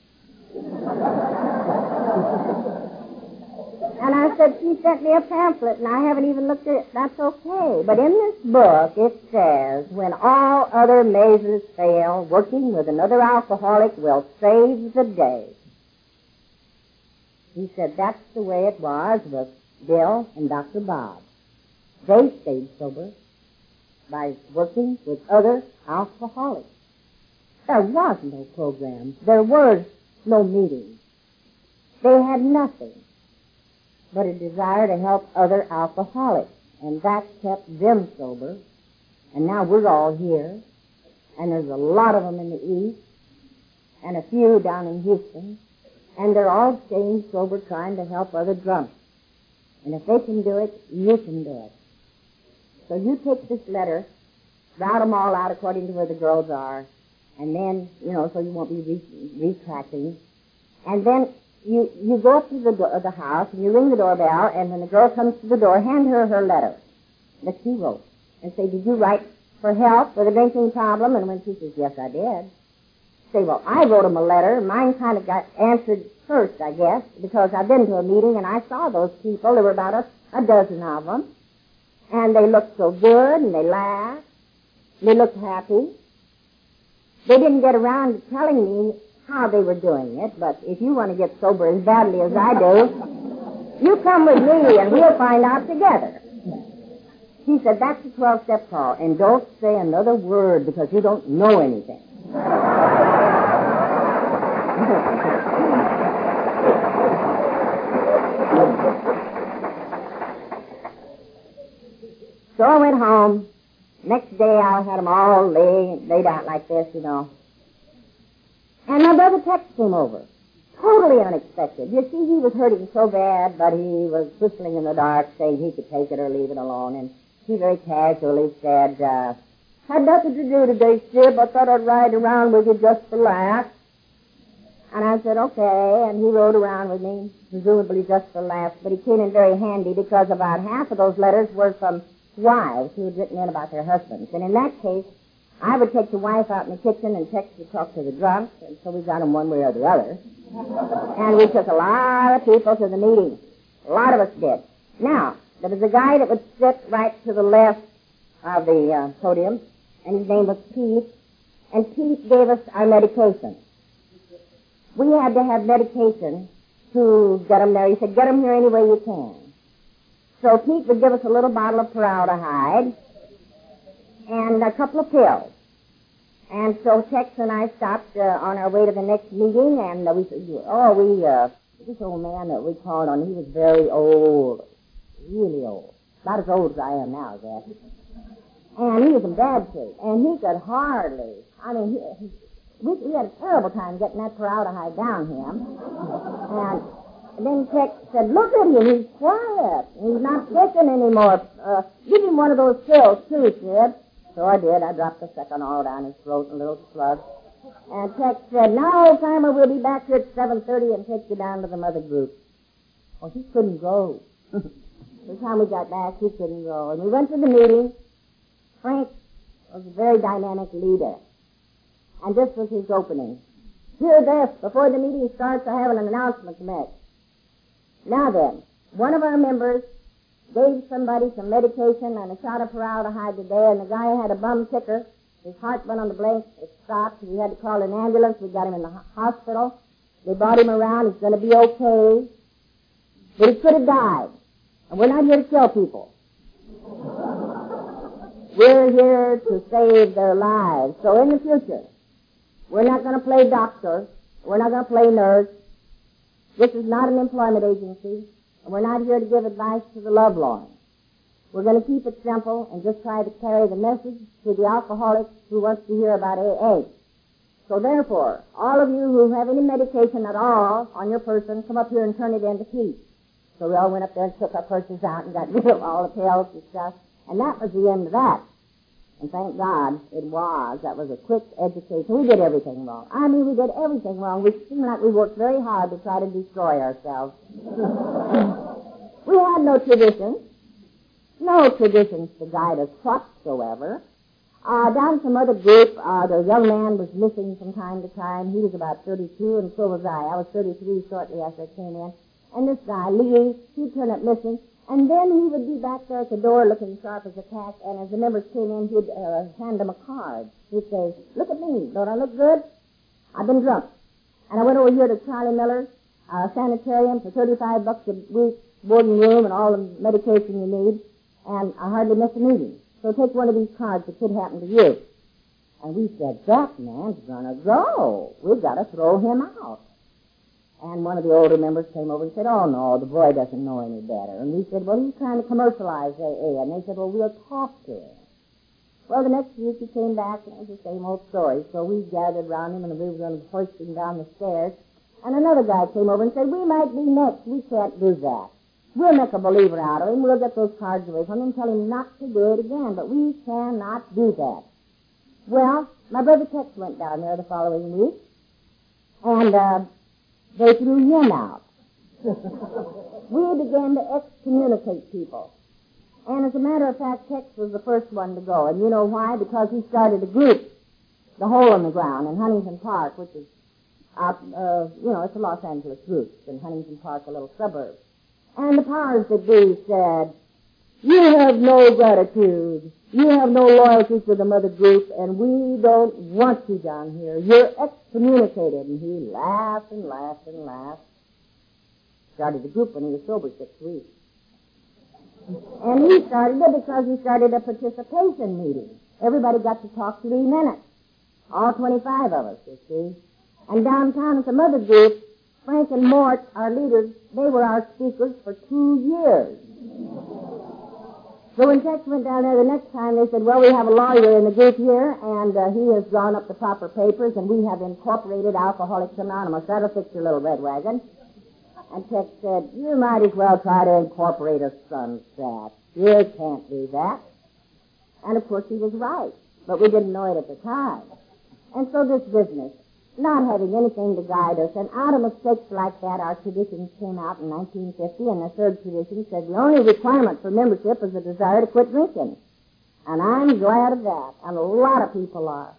And I said, she sent me a pamphlet, and I haven't even looked at it. That's okay. But in this book, it says, when all other measures fail, working with another alcoholic will save the day. He said that's the way it was with Bill and Doctor Bob. They stayed sober by working with other alcoholics. There was no program. There was no meeting. They had nothing but a desire to help other alcoholics, and that kept them sober. And now we're all here, and there's a lot of them in the East, and a few down in Houston, and they're all staying sober trying to help other drunks. And if they can do it, you can do it. So you take this letter, route them all out according to where the girls are, and then, you know, so you won't be re- retracting. And then you you go up to the do- the house, and you ring the doorbell, and when the girl comes to the door, hand her her letter that she wrote, and say, did you write for help with a drinking problem? And when she says, yes, I did, say, well, I wrote him a letter. Mine kind of got answered first, I guess, because I've been to a meeting, and I saw those people. There were about a, a dozen of them, and they looked so good, and they laughed. They looked happy. They didn't get around to telling me how they were doing it, but if you want to get sober as badly as I do, you come with me and we'll find out together. She said, that's the twelve-step call, and don't say another word because you don't know anything. So I went home. Next day I had them all lay, laid out like this, you know. And my brother Tex came over. Totally unexpected. You see, he was hurting so bad, but he was whistling in the dark, saying he could take it or leave it alone. And he very casually said, uh, had nothing to do today, Sib. I thought I'd ride around with you just for laughs. And I said, okay. And he rode around with me, presumably just for laughs. But he came in very handy because about half of those letters were from wives who had written in about their husbands. And in that case, I would take the wife out in the kitchen and Tex would talk to the drunks, and so we got them one way or the other. And we took a lot of people to the meeting. A lot of us did. Now, there was a guy that would sit right to the left of the uh, podium, and his name was Pete, and Pete gave us our medication. We had to have medication to get them there. He said, get them here any way you can. So Pete would give us a little bottle of formaldehyde and a couple of pills. And so Tex and I stopped uh, on our way to the next meeting, and uh, we said, oh, we, uh, this old man that we called on, he was very old, really old. Not as old as I am now, I guess. And he was in bad shape, and he could hardly, I mean, he, he, we, we had a terrible time getting that formaldehyde down him. And then Tex said, look at him, he's quiet. He's not kicking anymore. Uh, give him one of those pills, too, Sid. So I did. I dropped the second all down his throat in a little slug. And Tex said, now, old timer, we'll be back here at seven thirty and take you down to the mother group. Well, he couldn't go. By the time we got back, he couldn't go. And we went to the meeting. Frank was a very dynamic leader. And this was his opening. Hear this, before the meeting starts, I have an announcement to make. Now then, one of our members gave somebody some medication and a shot of formaldehyde today, and the guy had a bum ticker. His heart went on the blink. It stopped. We had to call an ambulance. We got him in the hospital. They brought him around. He's going to be okay. But he could have died. And we're not here to kill people. We're here to save their lives. So in the future, we're not going to play doctor. We're not going to play nurse. This is not an employment agency. And we're not here to give advice to the lovelorn. We're going to keep it simple and just try to carry the message to the alcoholic who wants to hear about A A. So therefore, all of you who have any medication at all on your person, come up here and turn it in to Pete. So we all went up there and took our purses out and got rid of all the pills and stuff. And that was the end of that. And thank God it was. That was a quick education. We did everything wrong. I mean, we did everything wrong. We seemed like we worked very hard to try to destroy ourselves. We had no traditions. No traditions to guide us whatsoever. Uh, down some other group, uh, the young man was missing from time to time. He was about thirty-two, and so was I. I was thirty-three shortly after I came in. And this guy, Lee, he'd turn up missing. And then he would be back there at the door looking sharp as a tack, and as the members came in, he'd uh, hand them a card. He'd say, look at me. Don't I look good? I've been drunk. And I went over here to Charlie Miller's uh, sanitarium for thirty-five bucks a week, boarding room, and all the medication you need, and I hardly missed a meeting. So take one of these cards that could happen to you. And we said, that man's gonna go. We've got to throw him out. And one of the older members came over and said, oh, no, the boy doesn't know any better. And we said, well, he's trying to commercialize A A. And they said, well, we'll talk to him. Well, the next week he came back, and it was the same old story. So we gathered around him, and we were going to hoist him down the stairs. And another guy came over and said, we might be next. We can't do that. We'll make a believer out of him. We'll get those cards away from him and tell him not to do it again. But we cannot do that. Well, my brother Tex went down there the following week, and uh, they threw him out. We began to excommunicate people. And as a matter of fact, Tex was the first one to go. And you know why? Because he started a group, the Hole in the Ground, in Huntington Park, which is out, uh, you know, it's a Los Angeles group. It's in Huntington Park, a little suburb. And the powers that be said, you have no gratitude. You have no loyalty to the mother group, and we don't want you down here. You're excommunicated. And he laughed and laughed and laughed. Started the group when he was sober six weeks. And he started it because he started a participation meeting. Everybody got to talk three minutes. All twenty-five of us, you see. And downtown at the mother group, Frank and Mort, our leaders, they were our speakers for two years. So when Tex went down there the next time, they said, well, we have a lawyer in the group here, and uh, he has drawn up the proper papers, and we have incorporated Alcoholics Anonymous. That'll fix your little red wagon. And Tex said, you might as well try to incorporate a sunset. You can't do that. And, of course, he was right, but we didn't know it at the time. And so this business, not having anything to guide us, and out of mistakes like that, our traditions came out in nineteen fifty, and the third tradition said the only requirement for membership is a desire to quit drinking. And I'm glad of that, and a lot of people are.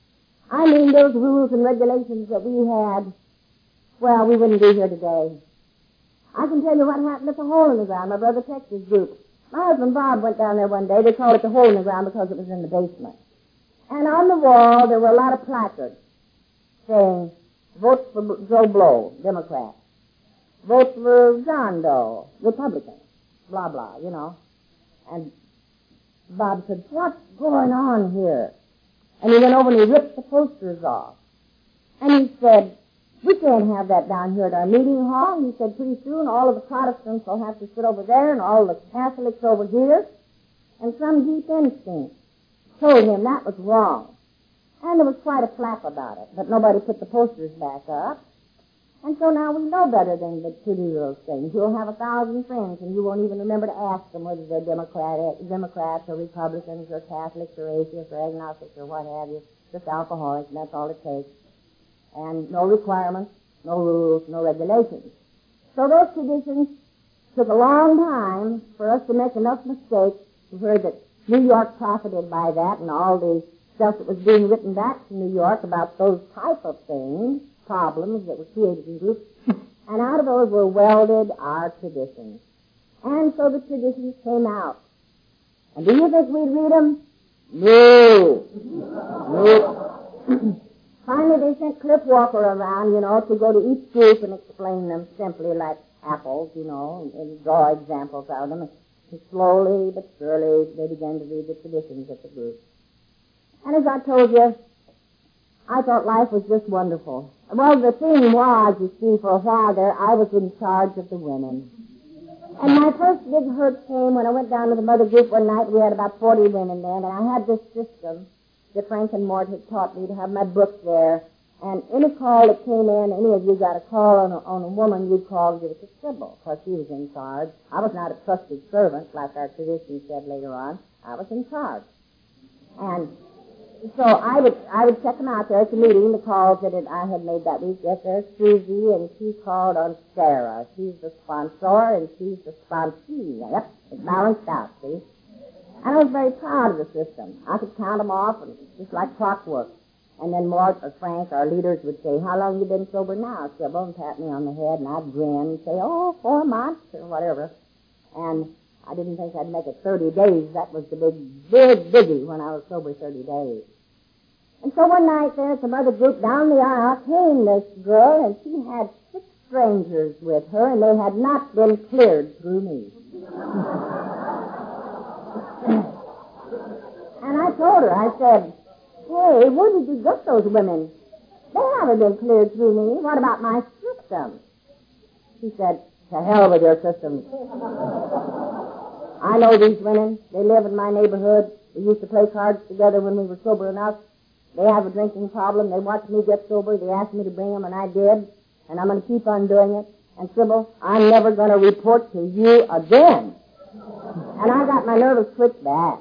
I mean, those rules and regulations that we had, well, we wouldn't be here today. I can tell you what happened at the Hole in the Ground, my brother Tex's group. My husband Bob went down there one day. They called it the Hole in the Ground because it was in the basement. And on the wall, there were a lot of placards saying, vote for Joe Blow, Democrat. Vote for John Doe, Republican. Blah, blah, you know. And Bob said, what's going on here? And he went over and he ripped the posters off. And he said, we can't have that down here at our meeting hall. And he said, pretty soon all of the Protestants will have to sit over there and all the Catholics over here. And some deep instinct told him that was wrong. And there was quite a flap about it, but nobody put the posters back up. And so now we know better than to do those things. You'll have a thousand friends, and you won't even remember to ask them whether they're Democrat, Democrats or Republicans or Catholics or atheists or agnostics or what have you. Just alcoholics, and that's all it takes. And no requirements, no rules, no regulations. So those traditions took a long time for us to make enough mistakes to where that New York profited by that, and all the stuff that was being written back to New York about those type of things, problems that were created in groups, and out of those were welded our traditions. And so the traditions came out. And do you think we'd read them? No. No. Finally, they sent Cliff Walker around, you know, to go to each group and explain them simply like apples, you know, and, and draw examples out of them. And slowly but surely, they began to read the traditions of the group. And as I told you, I thought life was just wonderful. Well, the thing was, you see, for a while there, I was in charge of the women. And my first big hurt came when I went down to the mother group one night. We had about forty women there, and I had this system that Frank and Mort had taught me to have my book there. And any call that came in, any of you got a call on a, on a woman, you'd call, give it to Sybil, because she was in charge. I was not a trusted servant, like our tradition said later on. I was in charge. And so I would I would check them out there at the meeting, the calls that it, I had made that week. Yes, there's Susie, and she called on Sarah. She's the sponsor, and she's the sponsee. Yep, it's balanced out, see? And I was very proud of the system. I could count them off, and just like clockwork. And then Mort or Frank, our leaders, would say, how long you been sober now? Sybil, and pat me on the head, and I'd grin and say, oh, four months, or whatever. And I didn't think I'd make it thirty days. That was the big, big biggie when I was sober thirty days. And so one night there at some other group down the aisle came this girl, and she had six strangers with her, and they had not been cleared through me. And I told her, I said, hey, where did you get those women? They haven't been cleared through me. What about my system? She said, to hell with your system. I know these women. They live in my neighborhood. We used to play cards together when we were sober enough. They have a drinking problem. They watched me get sober. They asked me to bring them, and I did. And I'm going to keep on doing it. And, Sybil, I'm never going to report to you again. And I got my nervous twitch back.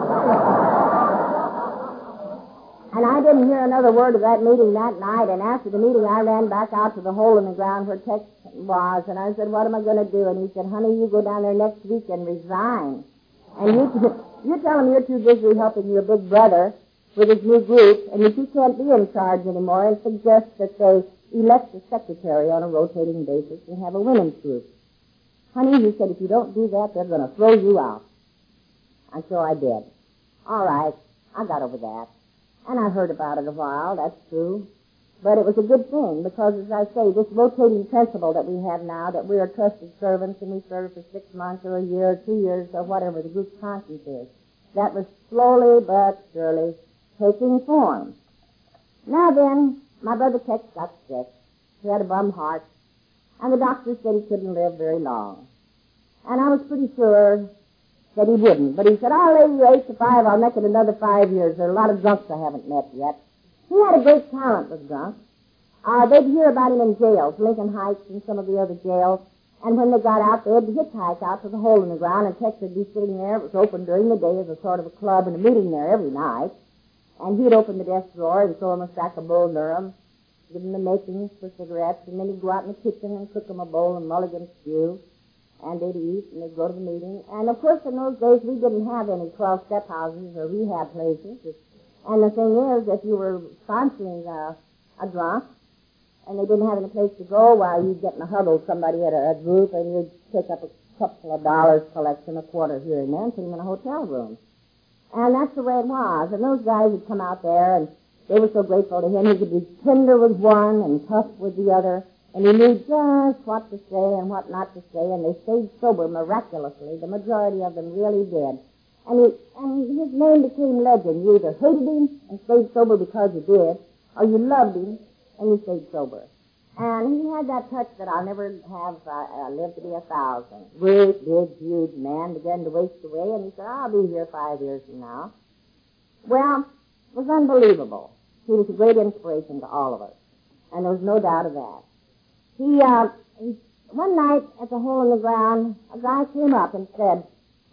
And I didn't hear another word of that meeting that night. And after the meeting, I ran back out to the hole in the ground where Tex was. And I said, what am I going to do? And he said, honey, you go down there next week and resign. And you, you tell him you're too busy helping your big brother with his new group, and that you can't be in charge anymore, and suggest that they elect a secretary on a rotating basis and have a women's group. Honey, he said, if you don't do that, they're going to throw you out. And so I did. All right, I got over that. And I heard about it a while, that's true. But it was a good thing, because, as I say, this rotating principle that we have now, that we are trusted servants and we serve for six months or a year or two years or whatever the group's conscience is, that was slowly but surely taking form. Now then, my brother Tex got sick. He had a bum heart, and the doctor said he couldn't live very long. And I was pretty sure that he wouldn't. But he said, I'll lay you eight to five. I'll make it another five years. There are a lot of drunks I haven't met yet. He had a great talent with drunks. Uh, they'd hear about him in jails, Lincoln Heights and some of the other jails. And when they got out, they'd hitchhike out to the hole in the ground, and Tex would be sitting there. It was open during the day as a sort of a club and a meeting there every night. And he'd open the desk drawer and throw him a sack of Bull Durham, give him the makings for cigarettes, and then he'd go out in the kitchen and cook him a bowl of mulligan stew. And they'd eat, and they'd go to the meeting. And, of course, in those days, we didn't have any twelve-step houses or rehab places. And the thing is, if you were sponsoring uh, a drunk, and they didn't have any place to go, while you'd get in a huddle with somebody at a, a group, and you'd pick up a couple of dollars collection, a quarter here and there, and put them in a hotel room. And that's the way it was. And those guys would come out there, and they were so grateful to him. He could be tender with one and tough with the other. And he knew just what to say and what not to say, and they stayed sober miraculously. The majority of them really did. And, he, and his name became legend. You either hated him and stayed sober because you did, or you loved him and you stayed sober. And he had that touch that I'll never have uh, uh, lived to be a thousand. Great, big, huge man began to waste away, and he said, I'll be here five years from now. Well, it was unbelievable. He was a great inspiration to all of us, and there was no doubt of that. He, uh, he, one night at the hole in the ground, a guy came up and said,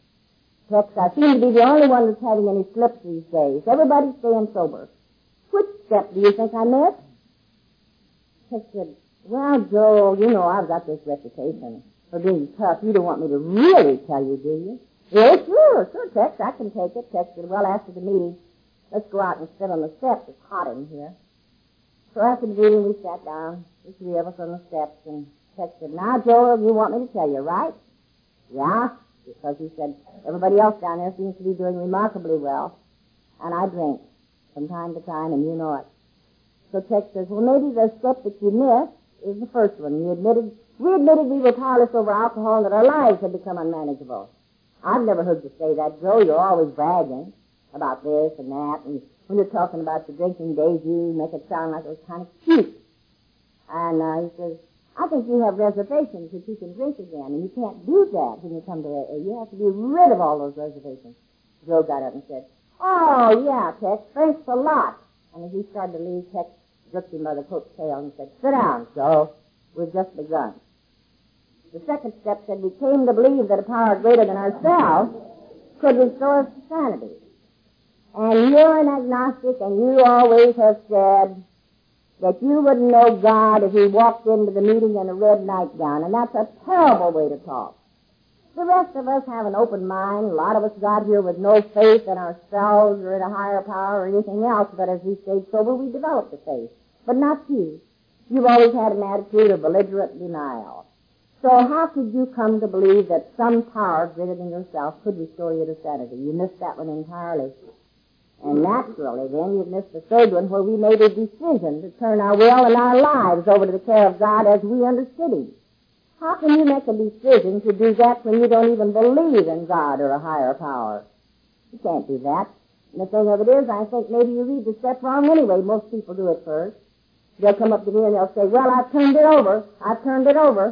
Tex, I seem to be the only one that's having any slips these days. Everybody's staying sober. Which step do you think I missed? Tex said, well, Joel, you know I've got this reputation for being tough. You don't want me to really tell you, do you? Yes, sure, sure, Tex, I can take it. Tex said, well, after the meeting, let's go out and sit on the steps. It's hot in here. So after the meeting, we sat down, the three of us on the steps, and Tex said, now, Joel, you want me to tell you, right? Yeah, because he said, everybody else down there seems to be doing remarkably well, and I drink from time to time, and you know it. So Tex says, well, maybe the step that you missed is the first one. You admitted, we admitted we were powerless over alcohol and that our lives had become unmanageable. I've never heard you say that, Joe. You're always bragging about this and that, and when you're talking about the drinking days, you make it sound like it was kind of cute. And uh, he says, I think you have reservations that you can drink again, and you can't do that when you come to A A. You have to be rid of all those reservations. Joe got up and said, oh, yeah, Tex, thanks a lot. And as he started to leave, Tex jerked him by the coat tail and said, sit down, Joe. We've just begun. The second step said we came to believe that a power greater than ourselves could restore us to sanity. And you're an agnostic, and you always have said that you wouldn't know God if he walked into the meeting in a red nightgown, and that's a terrible way to talk. The rest of us have an open mind. A lot of us got here with no faith in ourselves or in a higher power or anything else, but as we stayed sober, we developed the faith. But not you. You've always had an attitude of belligerent denial. So how could you come to believe that some power greater than yourself could restore you to sanity? You missed that one entirely. And naturally, then, you've missed the third one, where we made a decision to turn our will and our lives over to the care of God as we understood him. How can you make a decision to do that when you don't even believe in God or a higher power? You can't do that. And the thing of it is, I think maybe you read the step wrong anyway. Most people do it first. They'll come up to me and they'll say, well, I've turned it over. I've turned it over.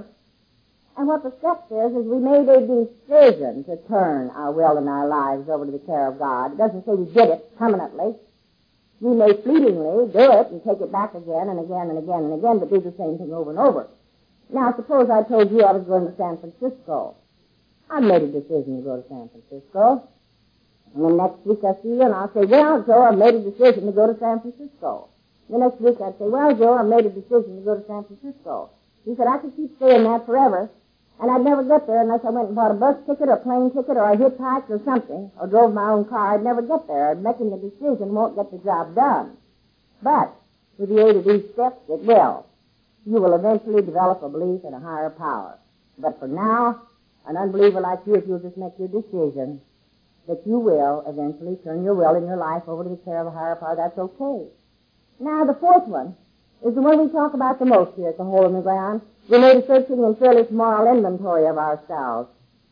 And what the step says is we made a decision to turn our will and our lives over to the care of God. It doesn't say we did it permanently. We may fleetingly do it and take it back again and again and again and again, but do the same thing over and over. Now, suppose I told you I was going to San Francisco. I made a decision to go to San Francisco. And then next week I see you and I'll say, well, Joe, I made a decision to go to San Francisco. The next week I'd say, well, Joe, I made a decision to go to San Francisco. He said, I could keep saying that forever, and I'd never get there unless I went and bought a bus ticket or a plane ticket or I hitchhiked or something, or drove my own car. I'd never get there. Making the decision won't get the job done. But with the aid of these steps, it will. You will eventually develop a belief in a higher power. But for now, an unbeliever like you, if you'll just make your decision that you will eventually turn your will and your life over to the care of a higher power, that's okay. Now, the fourth one is the one we talk about the most here at the Hole in the Ground. We made a searching and fearless moral inventory of ourselves.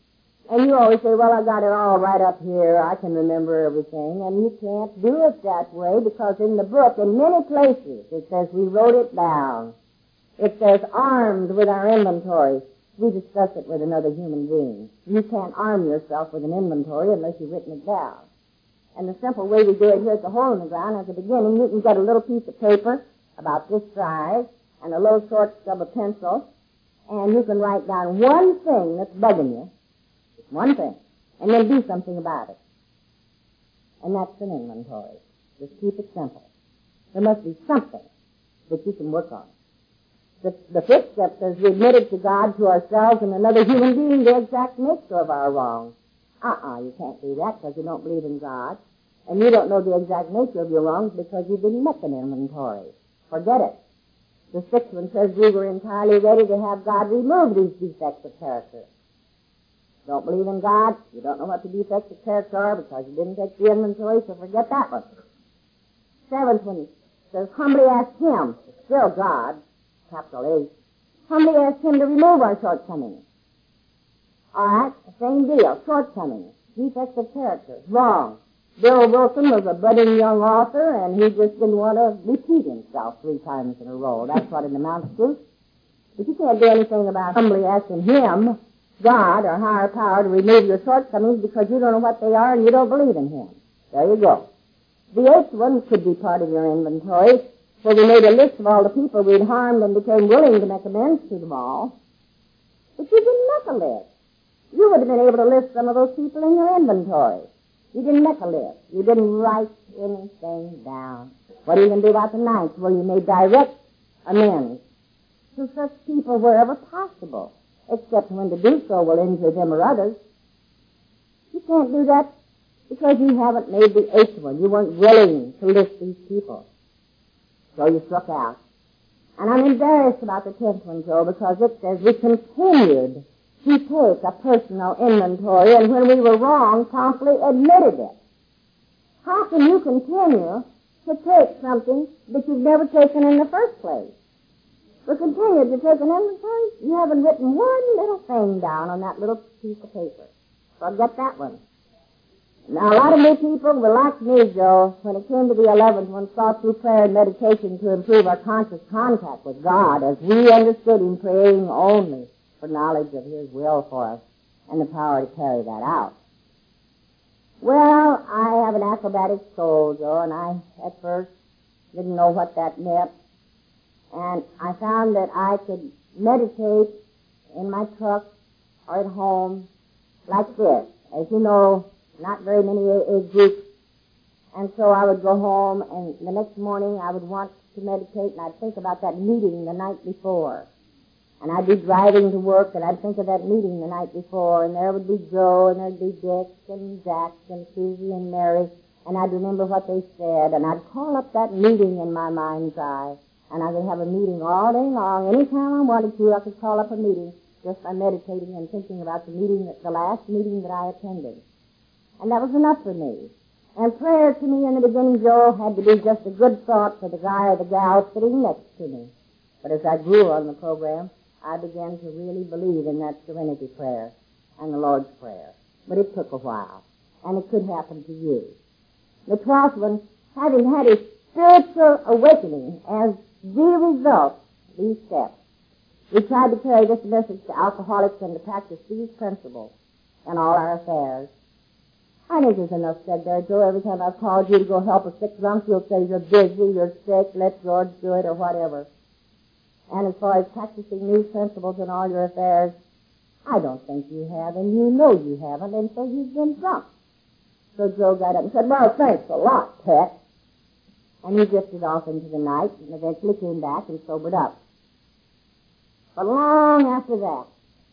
And you always say, well, I got it all right up here. I can remember everything. And you can't do it that way because in the book, in many places, it says we wrote it down. It says armed with our inventory. We discuss it with another human being. You can't arm yourself with an inventory unless you've written it down. And the simple way we do it here at the Hole in the Ground, at the beginning, you can get a little piece of paper about this size and a little short stub of pencil, and you can write down one thing that's bugging you, just one thing, and then do something about it. And that's an inventory. Just keep it simple. There must be something that you can work on. The, the fifth step says we admitted to God, to ourselves, and another human being the exact nature of our wrongs. Uh-uh, you can't do that because you don't believe in God. And you don't know the exact nature of your wrongs because you didn't make an inventory. Forget it. The sixth one says we were entirely ready to have God remove these defects of character. Don't believe in God, you don't know what the defects of character are because you didn't take the inventory, so forget that one. Seventh one says humbly ask Him, still God, capital H, humbly ask Him to remove our shortcomings. All right, same deal, shortcomings, defects of character, wrong. Bill Wilson was a budding young author, and he just didn't want to repeat himself three times in a row. That's what it amounts to. But you can't do anything about humbly asking Him, God, or higher power, to remove your shortcomings because you don't know what they are and you don't believe in Him. There you go. The eighth one could be part of your inventory, where we made a list of all the people we'd harmed and became willing to make amends to them all. But you didn't make a list. You would have been able to list some of those people in your inventory. You didn't make a list. You didn't write anything down. What are you going to do about the ninth? Well, you made direct amends to such people wherever possible, except when to do so will injure them or others. You can't do that because you haven't made the eighth one. You weren't willing to list these people. So you struck out. And I'm embarrassed about the tenth one, Joe, because it says we continued to take a personal inventory, and when we were wrong, promptly admitted it. How can you continue to take something that you've never taken in the first place? We continue to take an inventory. You haven't written one little thing down on that little piece of paper. Forget that one. Now, a lot of new people were like me, Joe, when it came to the eleventh one, sought through prayer and meditation to improve our conscious contact with God as we understood Him, praying only for knowledge of His will for us and the power to carry that out. Well, I have an acrobatic soul, Joe, and I, at first, didn't know what that meant. And I found that I could meditate in my truck or at home like this. As you know, not very many A A groups And so I would go home, and the next morning I would want to meditate, and I'd think about that meeting the night before. And I'd be driving to work, and I'd think of that meeting the night before, and there would be Joe, and there'd be Dick, and Jack, and Susie, and Mary, and I'd remember what they said, and I'd call up that meeting in my mind's eye, and I could have a meeting all day long. Anytime I wanted to, I could call up a meeting just by meditating and thinking about the meeting, that, the last meeting that I attended. And that was enough for me. And prayer to me in the beginning, Joe, had to be just a good thought for the guy or the gal sitting next to me. But as I grew on the program, I began to really believe in that serenity prayer and the Lord's Prayer. But it took a while, and it could happen to you. The twelfth one, having had a spiritual awakening as the result of these steps, we tried to carry this message to alcoholics and to practice these principles in all our affairs. I think there's enough said there, Joe. Every time I've called you to go help a sick drunk, you'll say you're busy, you're sick, let George do it, or whatever. And as far as practicing these principles in all your affairs, I don't think you have, and you know you haven't, and so you've been drunk. So Joe got up and said, well, thanks a lot, Pet. And he drifted off into the night and eventually came back and sobered up. But long after that,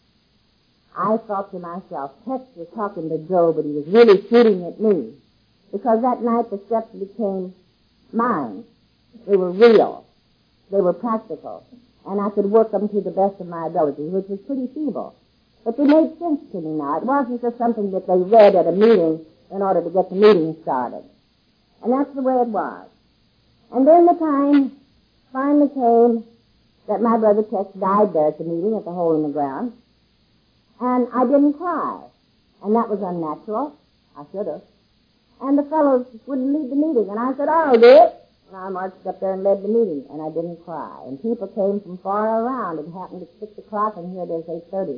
I thought to myself, Tex was talking to Joe, but he was really shooting at me. Because that night the steps became mine. They were real. They were practical. And I could work them to the best of my ability, which was pretty feeble. But they made sense to me now. It wasn't just something that they read at a meeting in order to get the meeting started. And that's the way it was. And then the time finally came that my brother Tex died there at the meeting at the Hole in the Ground. And I didn't cry. And that was unnatural. I should have. And the fellows wouldn't lead the meeting. And I said, I'll do it. And I marched up there and led the meeting. And I didn't cry. And people came from far around. It happened at six o'clock, and here it is, eight thirty.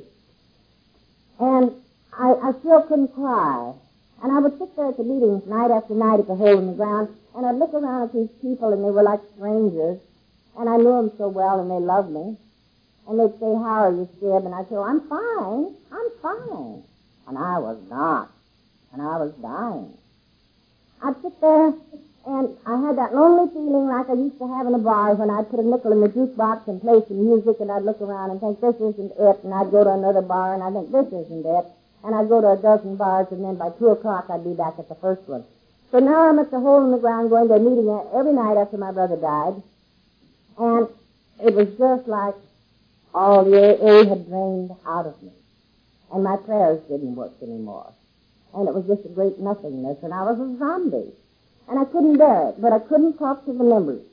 And I, I still couldn't cry. And I would sit there at the meetings night after night at the Hole in the Ground, and I'd look around at these people, and they were like strangers. And I knew them so well, and they loved me. And they'd say, how are you, Skib? And I'd say, oh, I'm fine. I'm fine. And I was not. And I was dying. I'd sit there, and I had that lonely feeling like I used to have in a bar when I'd put a nickel in the jukebox and play some music, and I'd look around and think, this isn't it. And I'd go to another bar, and I'd think, this isn't it. And I'd go to a dozen bars, and then by two o'clock I'd be back at the first one. So now I'm at the Hole in the Ground going to a meeting every night after my brother died. And it was just like all the A A had drained out of me. And my prayers didn't work anymore. And it was just a great nothingness, and I was a zombie. And I couldn't bear it, but I couldn't talk to the members.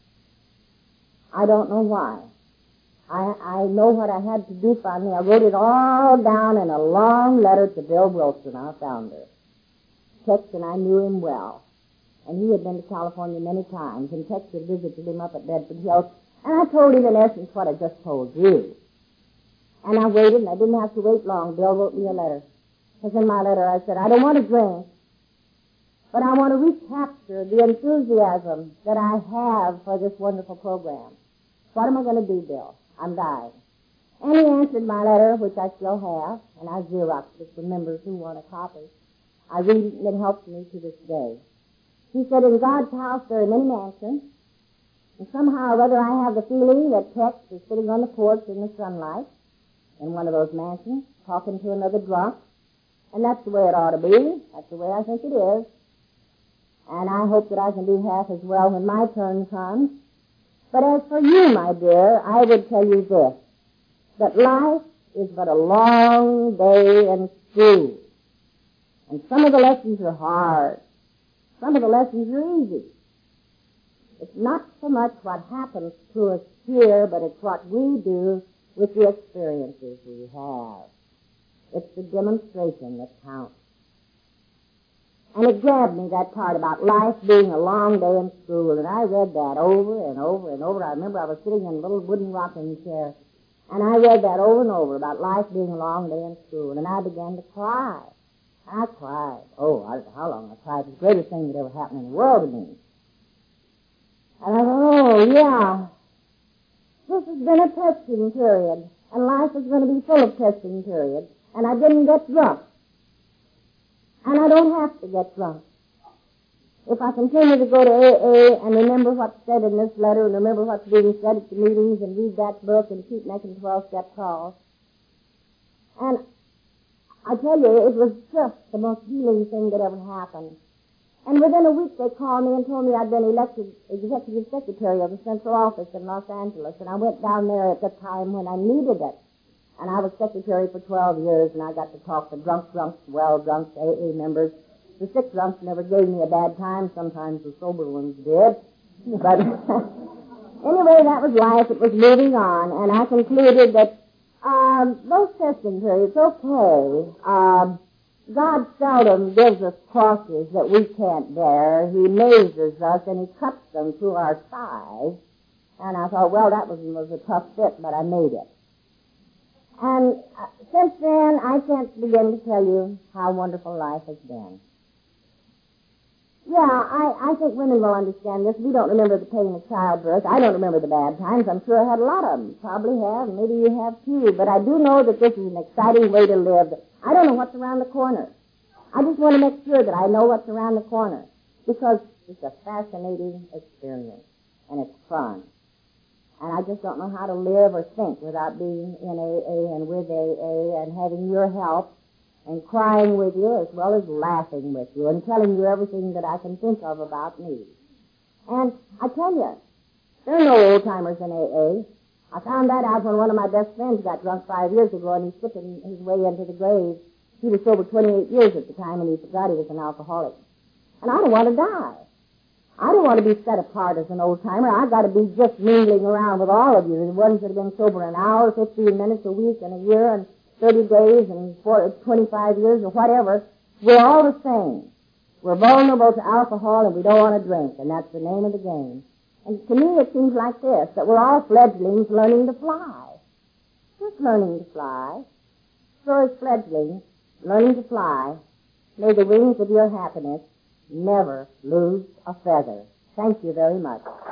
I don't know why. I, I know what I had to do finally. I wrote it all down in a long letter to Bill Wilson, our founder. Tex and I knew him well. And he had been to California many times, and Tex had visited him up at Bedford Hills. And I told him, in essence, what I just told you. And I waited, and I didn't have to wait long. Bill wrote me a letter. Because in my letter I said, I don't want to drink, but I want to recapture the enthusiasm that I have for this wonderful program. What am I going to do, Bill? I'm dying. And he answered my letter, which I still have, and I Xeroxed it for members who want a copy. I read it, and it helps me to this day. He said, in God's house there are many mansions, and somehow or other I have the feeling that Tex is sitting on the porch in the sunlight in one of those mansions, talking to another drunk, and that's the way it ought to be. That's the way I think it is. And I hope that I can do half as well when my turn comes. But as for you, my dear, I would tell you this, that life is but a long day in school. And some of the lessons are hard. Some of the lessons are easy. It's not so much what happens to us here, but it's what we do with the experiences we have. It's the demonstration that counts. And it grabbed me, that part about life being a long day in school, and I read that over and over and over. I remember I was sitting in a little wooden rocking chair, and I read that over and over about life being a long day in school, and I began to cry. I cried. Oh, I don't know how long I cried. It was the greatest thing that ever happened in the world to me. And I thought, oh, yeah, this has been a testing period, and life is going to be full of testing periods, and I didn't get drunk. And I don't have to get drunk. if I continue to go to A A and remember what's said in this letter and remember what's being said at the meetings and read that book and keep making twelve-step calls. And I tell you, it was just the most healing thing that ever happened. And within a week they called me and told me I'd been elected executive secretary of the central office in Los Angeles. And I went down there at the time when I needed it. And I was secretary for twelve years, and I got to talk to drunk drunks, well drunks, A A members. The sick drunks never gave me a bad time. Sometimes the sober ones did. But anyway, that was life. It was moving on. And I concluded that um, those testing periods, okay. Um, God seldom gives us crosses that we can't bear. He mazes us, and he cuts them through our size. And I thought, well, that was, was a tough fit, but I made it. And uh, since then, I can't begin to tell you how wonderful life has been. Yeah, I, I think women will understand this. We don't remember the pain of childbirth. I don't remember the bad times. I'm sure I had a lot of them. Probably have. Maybe you have too. But I do know that this is an exciting way to live. I don't know what's around the corner. I just want to make sure that I know what's around the corner. Because it's a fascinating experience. And it's fun. And I just don't know how to live or think without being in A A and with A A and having your help and crying with you as well as laughing with you and telling you everything that I can think of about me. And I tell you, there are no old-timers in A A. I found that out when one of my best friends got drunk five years ago and he's slipping his way into the grave. He was sober twenty-eight years at the time and he forgot he was an alcoholic. And I don't want to die. I don't want to be set apart as an old-timer. I've got to be just mingling around with all of you, the ones that have been sober an hour, fifteen minutes a week, and a year, and thirty days, and twenty-five years, or whatever. We're all the same. We're vulnerable to alcohol, and we don't want to drink, and that's the name of the game. And to me, it seems like this, that we're all fledglings learning to fly. Just learning to fly. So as fledglings learning to fly, may the wings of your happiness never lose a feather. Thank you very much.